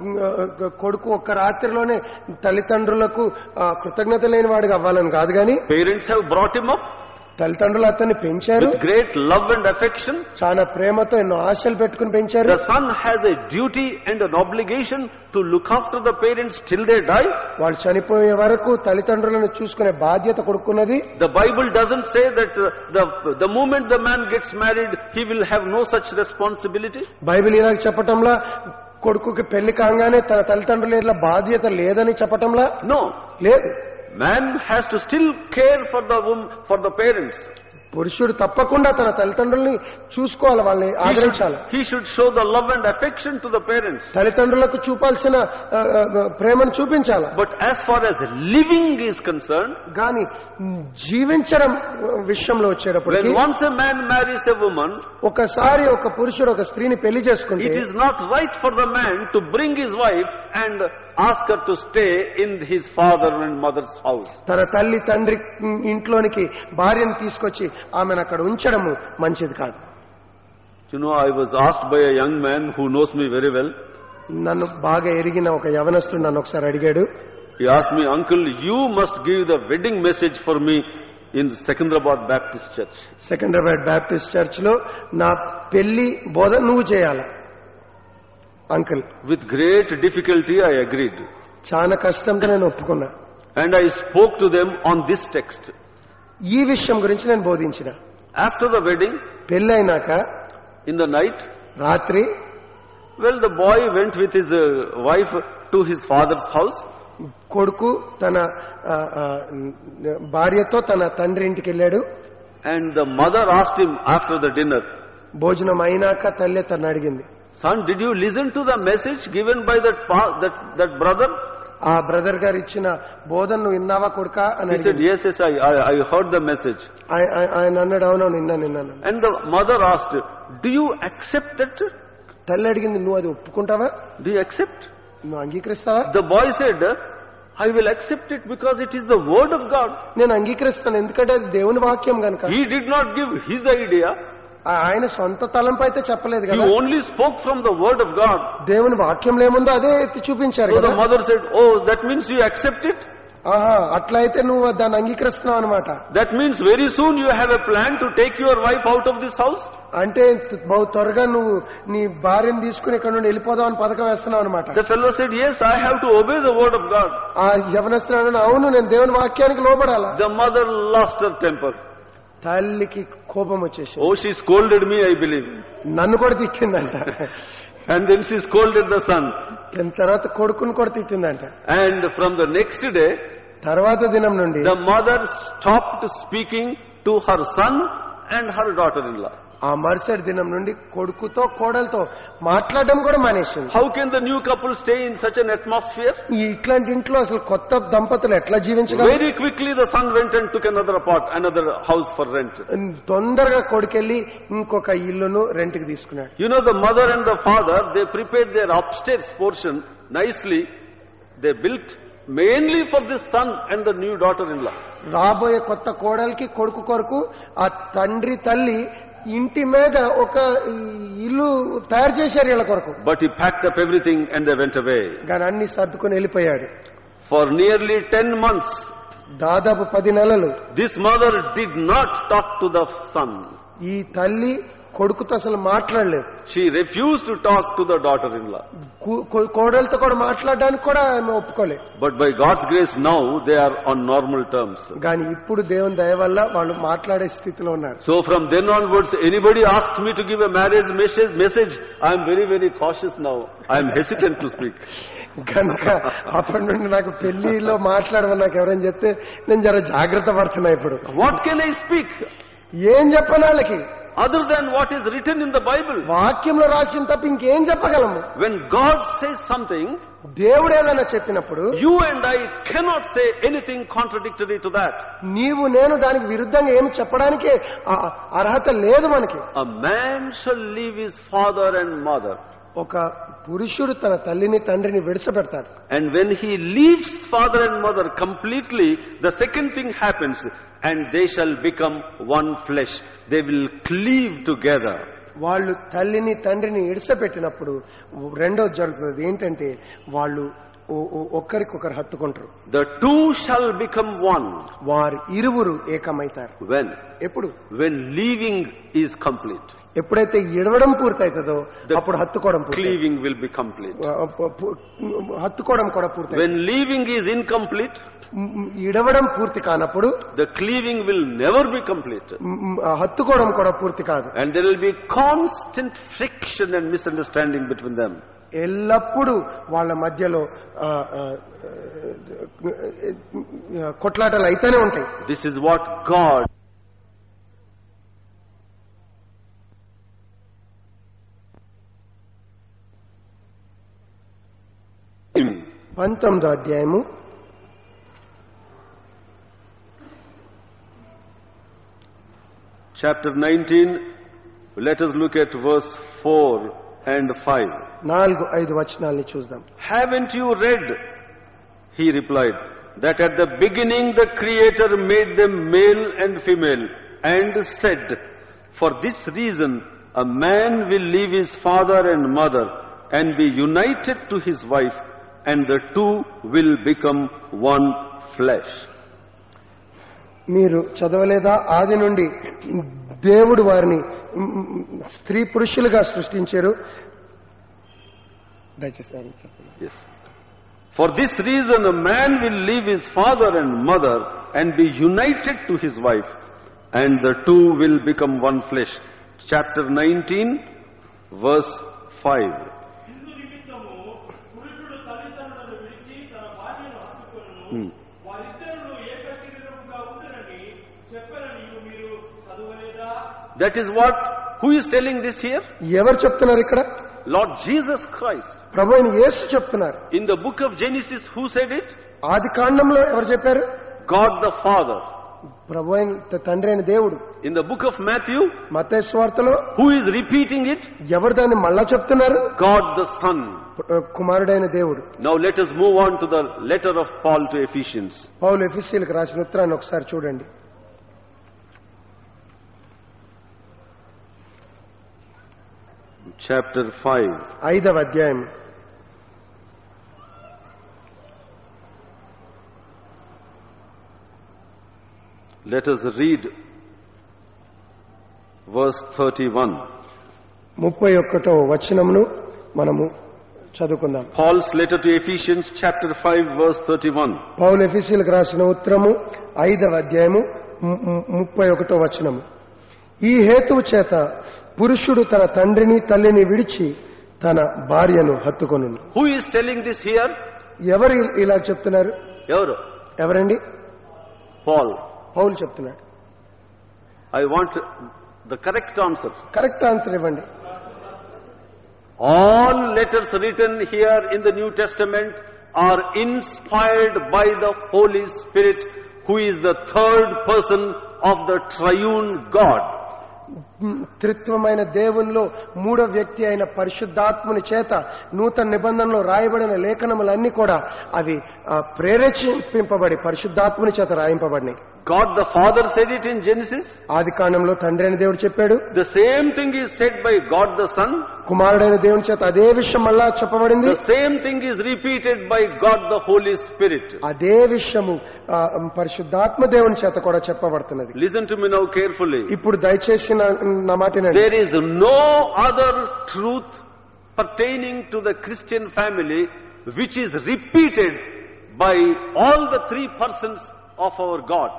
కొడుకు ఒక్క రాత్రిలోనే తల్లిదండ్రులకు ఆ, కృతజ్ఞత లేని వాడిగా అవ్వాలని కాదు. కానీ Parents have brought him up తల్లిదండ్రులు అతన్ని పెంచారు, with great love and affection. చాలా ప్రేమతో ఎన్నో ఆశలు పెట్టుకుని పెంచారు. The son has a duty and an obligation to look after the parents till they die. వాళ్ళు చనిపోయే వరకు తల్లిదండ్రులను చూసుకునే బాధ్యత కొడుకున్నది. The Bible doesn't say that uh, the the moment the man gets married, he will have no such responsibility. Bible ఇలా చెప్పటంలా కొడుకుకి పెళ్లి కాగానే తన తల్లిదండ్రుల మీద బాధ్యత లేదని చెప్పటంలా No. లేదు. Man has to still care for the woman, for the parents. పురుషుడు తప్పకుండా తన తల్లిదండ్రుల్ని చూసుకోవాలి, వాళ్ళని He ఆదరించాలి. should, he should show the love and affection to the parents. తల్లిదండ్రులకు చూపాల్సిన ఆ, ఆ, ప్రేమను చూపించాలి. But as far as living is concerned, కానీ జీవించడం విషయంలో when వచ్చేటప్పటికి once a man marries a woman, ఒకసారి ఒక పురుషుడు ఒక స్త్రీని పెళ్లి చేసుకుంటే it is not right for the man to bring his wife and ask her to stay in his father and mother's house. తన తల్లి తండ్రి ఇంట్లోనికి భార్యను తీసుకొచ్చి ఆమెను అక్కడ ఉంచడము మంచిది కాదు. You know, I was asked by a young man who knows me very well. నన్ను బాగా ఎరిగిన ఒక యవనస్తుడు నన్ను ఒకసారి అడిగాడు. He asked me, "Uncle, you must give the wedding message for me in Secunderabad Baptist Church." Secunderabad Baptist Church లో నా పెళ్లి బోధ నువ్వు చేయాలి uncle. With great difficulty, I agreed. చాలా కష్టంతో నేను ఒప్పుకున్నా. And I spoke to them on this text. ఈ విషయం గురించి నేను బోధించిన. After the wedding, పెళ్ళైనాక in the night, రాత్రి well, the boy went with his uh, wife to his father's house. కొడుకు తన ఆ, ఆ, భార్యతో తన తండ్రి ఇంటికి వెళ్ళాడు. And the mother asked him after the dinner, భోజనం అయినాక తల్లి తను అడిగింది, "Son, did you listen to the message given by that pa- that, that brother?" ఆ బ్రదర్ గారు ఇచ్చిన బోధను విన్నావా కొడుకా అని He said, అడిగింది. "Yes, yes, I, I, I heard the message." ఆయ- ఆయ- ఆయన అన్నాడు, అవునవును నిన్నా నిన్నాను. And the mother asked, "Do you accept it? తల్లి అడిగింది, నువ్వు అది ఒప్పుకుంటావా, Do you accept?" నువ్వు అంగీకరిస్తావా? The boy said, I will accept it because it is the word of God. నేను అంగీకరిస్తాను, ఎందుకంటే అది దేవుని వాక్యం గనుక. He did not give his idea. ఆయన సొంత తలంపు అయితే చెప్పలేదు He కదా, only spoke from the word of God. దేవుని వాక్యంలో ఏముందో అదే ఎత్తి చూపించారు So కదా. the mother said, oh, that means you accept it? ఆహా, అట్లయితే నువ్వు దాన్ని అంగీకరిస్తున్నావు అనమాట. That means very soon you have a plan to take your wife out of this house? అంటే బహు త్వరగా నువ్వు నీ భార్యను తీసుకుని ఇక్కడ నుండి వెళ్ళిపోదాం అని పథకం వేస్తున్నావు అనమాట. The fellow said, yes, I have to obey the word of God. ఆ యవనస్తుడు, అవును నేను దేవుని వాక్యానికి లోబడాలా. The mother lost her temper. తల్లికి కోపం వచ్చేసి, Oh, she scolded me, I believe. నన్ను కూడా తిట్టిందంట. And then she scolded the son. దాని తర్వాత కొడుకుని కూడా తిట్టిందంట. And from the next day, తర్వాత దినం నుండి the mother stopped speaking to her son and her daughter-in-law. ఆ మరుసటి దినం నుండి కొడుకుతో కోడలతో మాట్లాడడం కూడా మానేసింది. How can the new couple stay in such an atmosphere? ఈ ఇట్లాంటి ఇంట్లో అసలు కొత్త దంపతులు ఎట్లా జీవించగలరు? Very quickly the son went and took another apart, another house for rent. తొందరగా కొడుకెళ్ళి ఇంకొక ఇల్లును రెంట్కి తీసుకున్నాడు. You know, the mother and the father, they prepared their upstairs portion nicely. They built mainly for this son and the new daughter-in-law. రాబోయే కొత్త కోడలికి కొడుకు కొరకు ఆ తండ్రి తల్లి ఇంటి మీద ఒక ఇల్లు తయారు చేశారు వీళ్ళ కొరకు. But he packed up everything and they went away. కానీ అన్ని సర్దుకుని వెళ్ళిపోయాడు. For nearly ten months, దాదాపు పది నెలలు this mother did not talk to the son. ఈ తల్లి కొడుకుతో అసలు మాట్లాడలేదు. She refused to talk to the daughter-in-law. కోడలతో కూడా మాట్లాడడానికి కూడా ఆమె ఒప్పుకోలేదు. But by God's grace now they are on normal terms. కానీ ఇప్పుడు దేవుని దయ వల్ల వాళ్ళు మాట్లాడే స్థితిలో ఉన్నారు. So from then onwards, anybody asked me to give a marriage message, message I am very very cautious now. I am hesitant to speak. కనుక అప్పటి నుండి నాకు పెళ్లిలో మాట్లాడమని నాకు ఎవరైనా చెప్తే నేను జర జాగ్రత్త పడుతున్నా. ఇప్పుడు What can I speak? ఏం చెప్పను వాళ్ళకి other than what is written in the Bible? వాక్యంలో రాసిన తప్ప ఇంకేం చెప్పగలము? When God says something, దేవుడు ఏదైనా చెప్పినప్పుడు you and I cannot say anything contradictory to that. నీవు నేను దానికి విరుద్ధంగా ఏమి చెప్పడానికి అర్హత లేదు మనకి. A man shall leave his father and mother. ఒక పురుషుడు తన తల్లిని తండ్రిని విడిచిపెడతాడు. And when he leaves father and mother completely, the second thing happens, and they shall become one flesh. They will cleave together. వాళ్ళు తల్లిని తండ్రిని ఇడిసపెట్టినప్పుడు రెండోది జరుగుతుంది ఏంటంటే వాళ్ళు ఒక్కరికొకరు హత్తుకుంటారు. The two shall become one. వారు ఇరువురు ఏకమైతారు. When? ఎప్పుడు? When leaving is complete. ఎప్పుడైతే ఇడవడం పూర్తయితదో అప్పుడు హత్తుకోవడం పూర్తి. Cleaving will be complete. హత్తుకోవడం కూడా పూర్తి. When leaving is incomplete, ఇడవడం పూర్తి కానప్పుడు the cleaving will never be complete. హత్తుకోవడం కూడా పూర్తి కాదు. And there will be constant friction and misunderstanding between them. ఎల్లప్పుడూ వాళ్ళ మధ్యలో కొట్లాటలు అయితేనే ఉంటాయి. This is what God పంతొమ్మిదో అధ్యాయము chapter nineteen, let us look at verse four and five. నాలుగు ఐదు వచనాల్ని చూద్దాం. Haven't you read, he replied, that at the beginning the Creator made them male and female, and said, for this reason a man will leave his father and mother and be united to his wife, and the two will become one flesh. మీరు చదవలేదా? ఆది నుండి దేవుడు వారిని స్త్రీ పురుషులుగా సృష్టించారు. దయచేసి చెప్పండి. Yes. For this reason a man will leave his father and mother and be united to his wife, and the two will become one flesh. Chapter nineteen, verse five. Hmm. That is what, who is telling this here? ఎవరు చెప్తున్నారు ఇక్కడ? Lord Jesus Christ. ప్రభువైన యేసు చెప్తున్నారు. In the book of Genesis, who said it? ఆది కాండంలో ఎవరు చెప్పారు? God the Father. ప్రభు అయిన తండ్రి అయిన దేవుడు. In the book of Matthew, మత్తయి సువార్తలో who is repeating it? ఎవరు దాన్ని మళ్ళా చెప్తున్నారు? God the Son. కుమారుడైన దేవుడు. Now let us move on to the letter of Paul to Ephesians. పౌలు ఎఫెసీయులకు రాసిన ఉత్తరాన్ని ఒకసారి చూడండి. Chapter five. ఐదవ అధ్యాయం. Let us read verse thirty-one. ముప్పై ఒకటో వచనమును మనము చదువుకుందాం. Paul's letter to Ephesians, chapter five, verse thirty-one. పౌలు ఎఫెసీయులకు రాసిన ఉత్తరము ఐదవ అధ్యాయము ముప్పై ఒకటో వచనము. ఈ హేతువు చేత పురుషుడు తన తండ్రిని తల్లిని విడిచి తన భార్యను హత్తుకొనును. Who is telling this here? ఎవరు ఇలా చెప్తున్నారు? ఎవరు? ఎవరండి? Paul. పౌలు చెప్తున్నాడు. I want the correct answer. Correct answer ఇవ్వండి. All letters written here in the New Testament are inspired by the Holy Spirit, who is the third person of the triune God. త్రిత్వమైన దేవునిలో మూడో వ్యక్తి అయిన పరిశుద్ధాత్ముని చేత నూతన నిబంధనలో రాయబడిన లేఖనములన్నీ కూడా అవి ప్రేరేపింపబడి పరిశుద్ధాత్ముని చేత రాయింపబడినాయి. God the Father said it in Genesis. ఆది కాండంలో తండ్రి అయిన దేవుడు చెప్పాడు. The same thing is said by God the Son. కుమారుడైన దేవుని చేత అదే విషయం మళ్ళా చెప్పబడింది. The same thing is repeated by God the Holy Spirit. అదే విషయము పరిశుద్ధాత్మ దేవుని చేత కూడా చెప్పబడుతున్నది. Listen to me now carefully. ఇప్పుడు దయచేసి నా మాట వినండి. There is no other truth pertaining to the Christian family which is repeated by all the three persons of our God.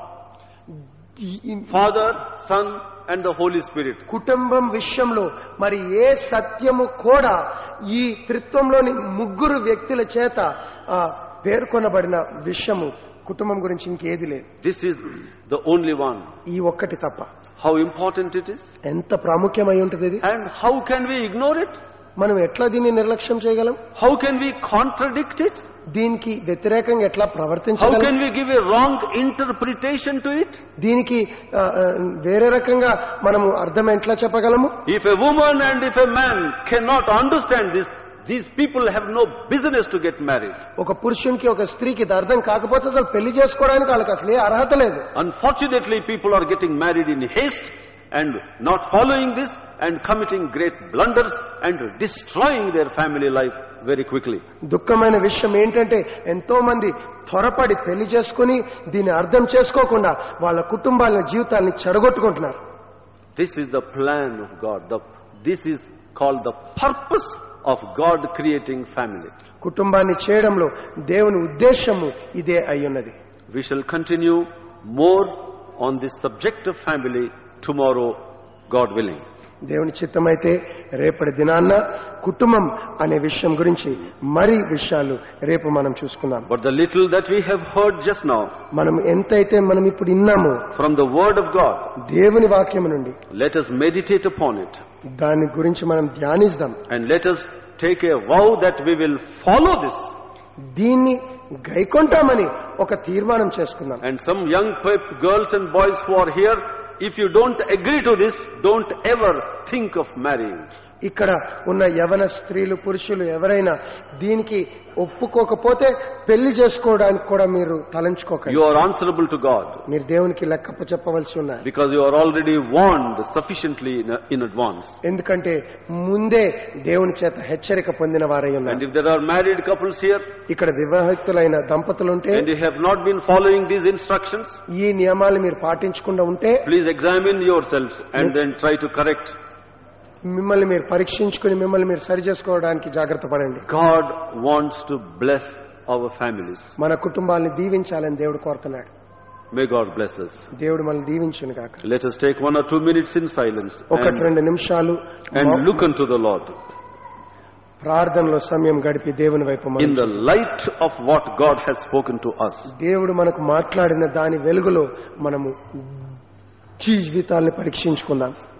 Father, Son and the Holy Spirit. కుటుంబం విషయంలో మరి ఏ సత్యము కూడా ఈ త్రిత్వంలోని ముగ్గురు వ్యక్తుల చేత పేర్కొనబడిన విషయము కుటుంబం గురించి ఇంకేది లేదు. This is the only one. ఈ ఒక్కటి తప్ప. How important it is. ఎంత ప్రాముఖ్యమై ఉంటుంది ఇది. And how can we ignore it? మనం ఎట్లా దీన్ని నిర్లక్ష్యం చేయగలం? How can we contradict it? దీనికి వ్యతిరేకంగా ఎట్లా How ప్రవర్తించగలం? can we give a wrong interpretation to it? దీనికి వేరే రకంగా మనము అర్థం ఎట్లా చెప్పగలము? If a woman and if a man cannot understand this, these people have no business to get married. ఒక పురుషునికి ఒక స్త్రీకి ఇది అర్థం కాకపోతే అసలు పెళ్లి చేసుకోవడానికి వాళ్ళకి అసలు ఏ అర్హత లేదు. Unfortunately, people are getting married in haste and not following this and committing great blunders and destroying their family life very quickly. దుఃఖమైన విషయం ఏంటంటే ఎంతో మంది త్వరపడి పెళ్లి చేసుకుని దీన్ని అర్థం చేసుకోకుండా వాళ్ళ కుటుంబాల జీవితాన్ని చెడగొట్టుకుంటున్నారు. This is the plan of God. The, this is called the purpose of God creating family. కుటుంబాన్ని చేయడంలో దేవుని ఉద్దేశము ఇదే అయ్యున్నది. We shall continue more on this subject of family tomorrow, God willing. దేవుని చిత్తమైతే రేపటి దినాన్న కుటుంబం అనే విషయం గురించి మరి విషయాలు రేపు మనం చూసుకుందాం. But the little that we have heard just now, మనం ఎంతైతే మనం ఇప్పుడు విన్నామో from the word of God, దేవుని వాక్యము నుండి, let us meditate upon it. దాని గురించి మనం ధ్యానిద్దాం. And let us take a vow that we will follow this. దీన్ని గైకొంటామని ఒక తీర్మానం చేసుకుందాం. And some young girls and boys who are here, if you don't agree to this, don't ever think of marrying. ఇక్కడ ఉన్న యవన స్త్రీలు పురుషులు ఎవరైనా దీనికి ఒప్పుకోకపోతే పెళ్లి చేసుకోవడానికి కూడా మీరు తలంచుకోకండి. You are answerable to God. మీరు దేవునికి లెక్క చెప్పవలసి ఉన్నారు. Because you are already warned sufficiently in, in advance. ఎందుకంటే ముందే దేవుని చేత హెచ్చరిక పొందిన వారై ఉన్నారు. And if there are married couples here, ఇక్కడ వివాహితులైన దంపతులు ఉంటే, and you have not been following these instructions, ఈ నియమాలు మీరు పాటించకుండా ఉంటే, please examine yourselves and then try to correct. మిమ్మల్ని మీరు పరీక్షించుకుని మిమ్మల్ని మీరు సరి చేసుకోవడానికి జాగ్రత్త పడండి. God wants to bless our families. మన కుటుంబాలను దీవించాలని దేవుడు కోరుతున్నాడు. May God bless us. దేవుడు మనల్ని దీవించును గాక. Let us take one or two minutes in silence ఒకటి రెండు నిమిషాలు and look unto the Lord. ప్రార్థనలో సమయం గడిపి దేవుని వైపు in the light of what God has spoken to us. దేవుడు మనకు మాట్లాడిన దాని వెలుగులో మనము జీవితాలను పరీక్షించుకుందాం.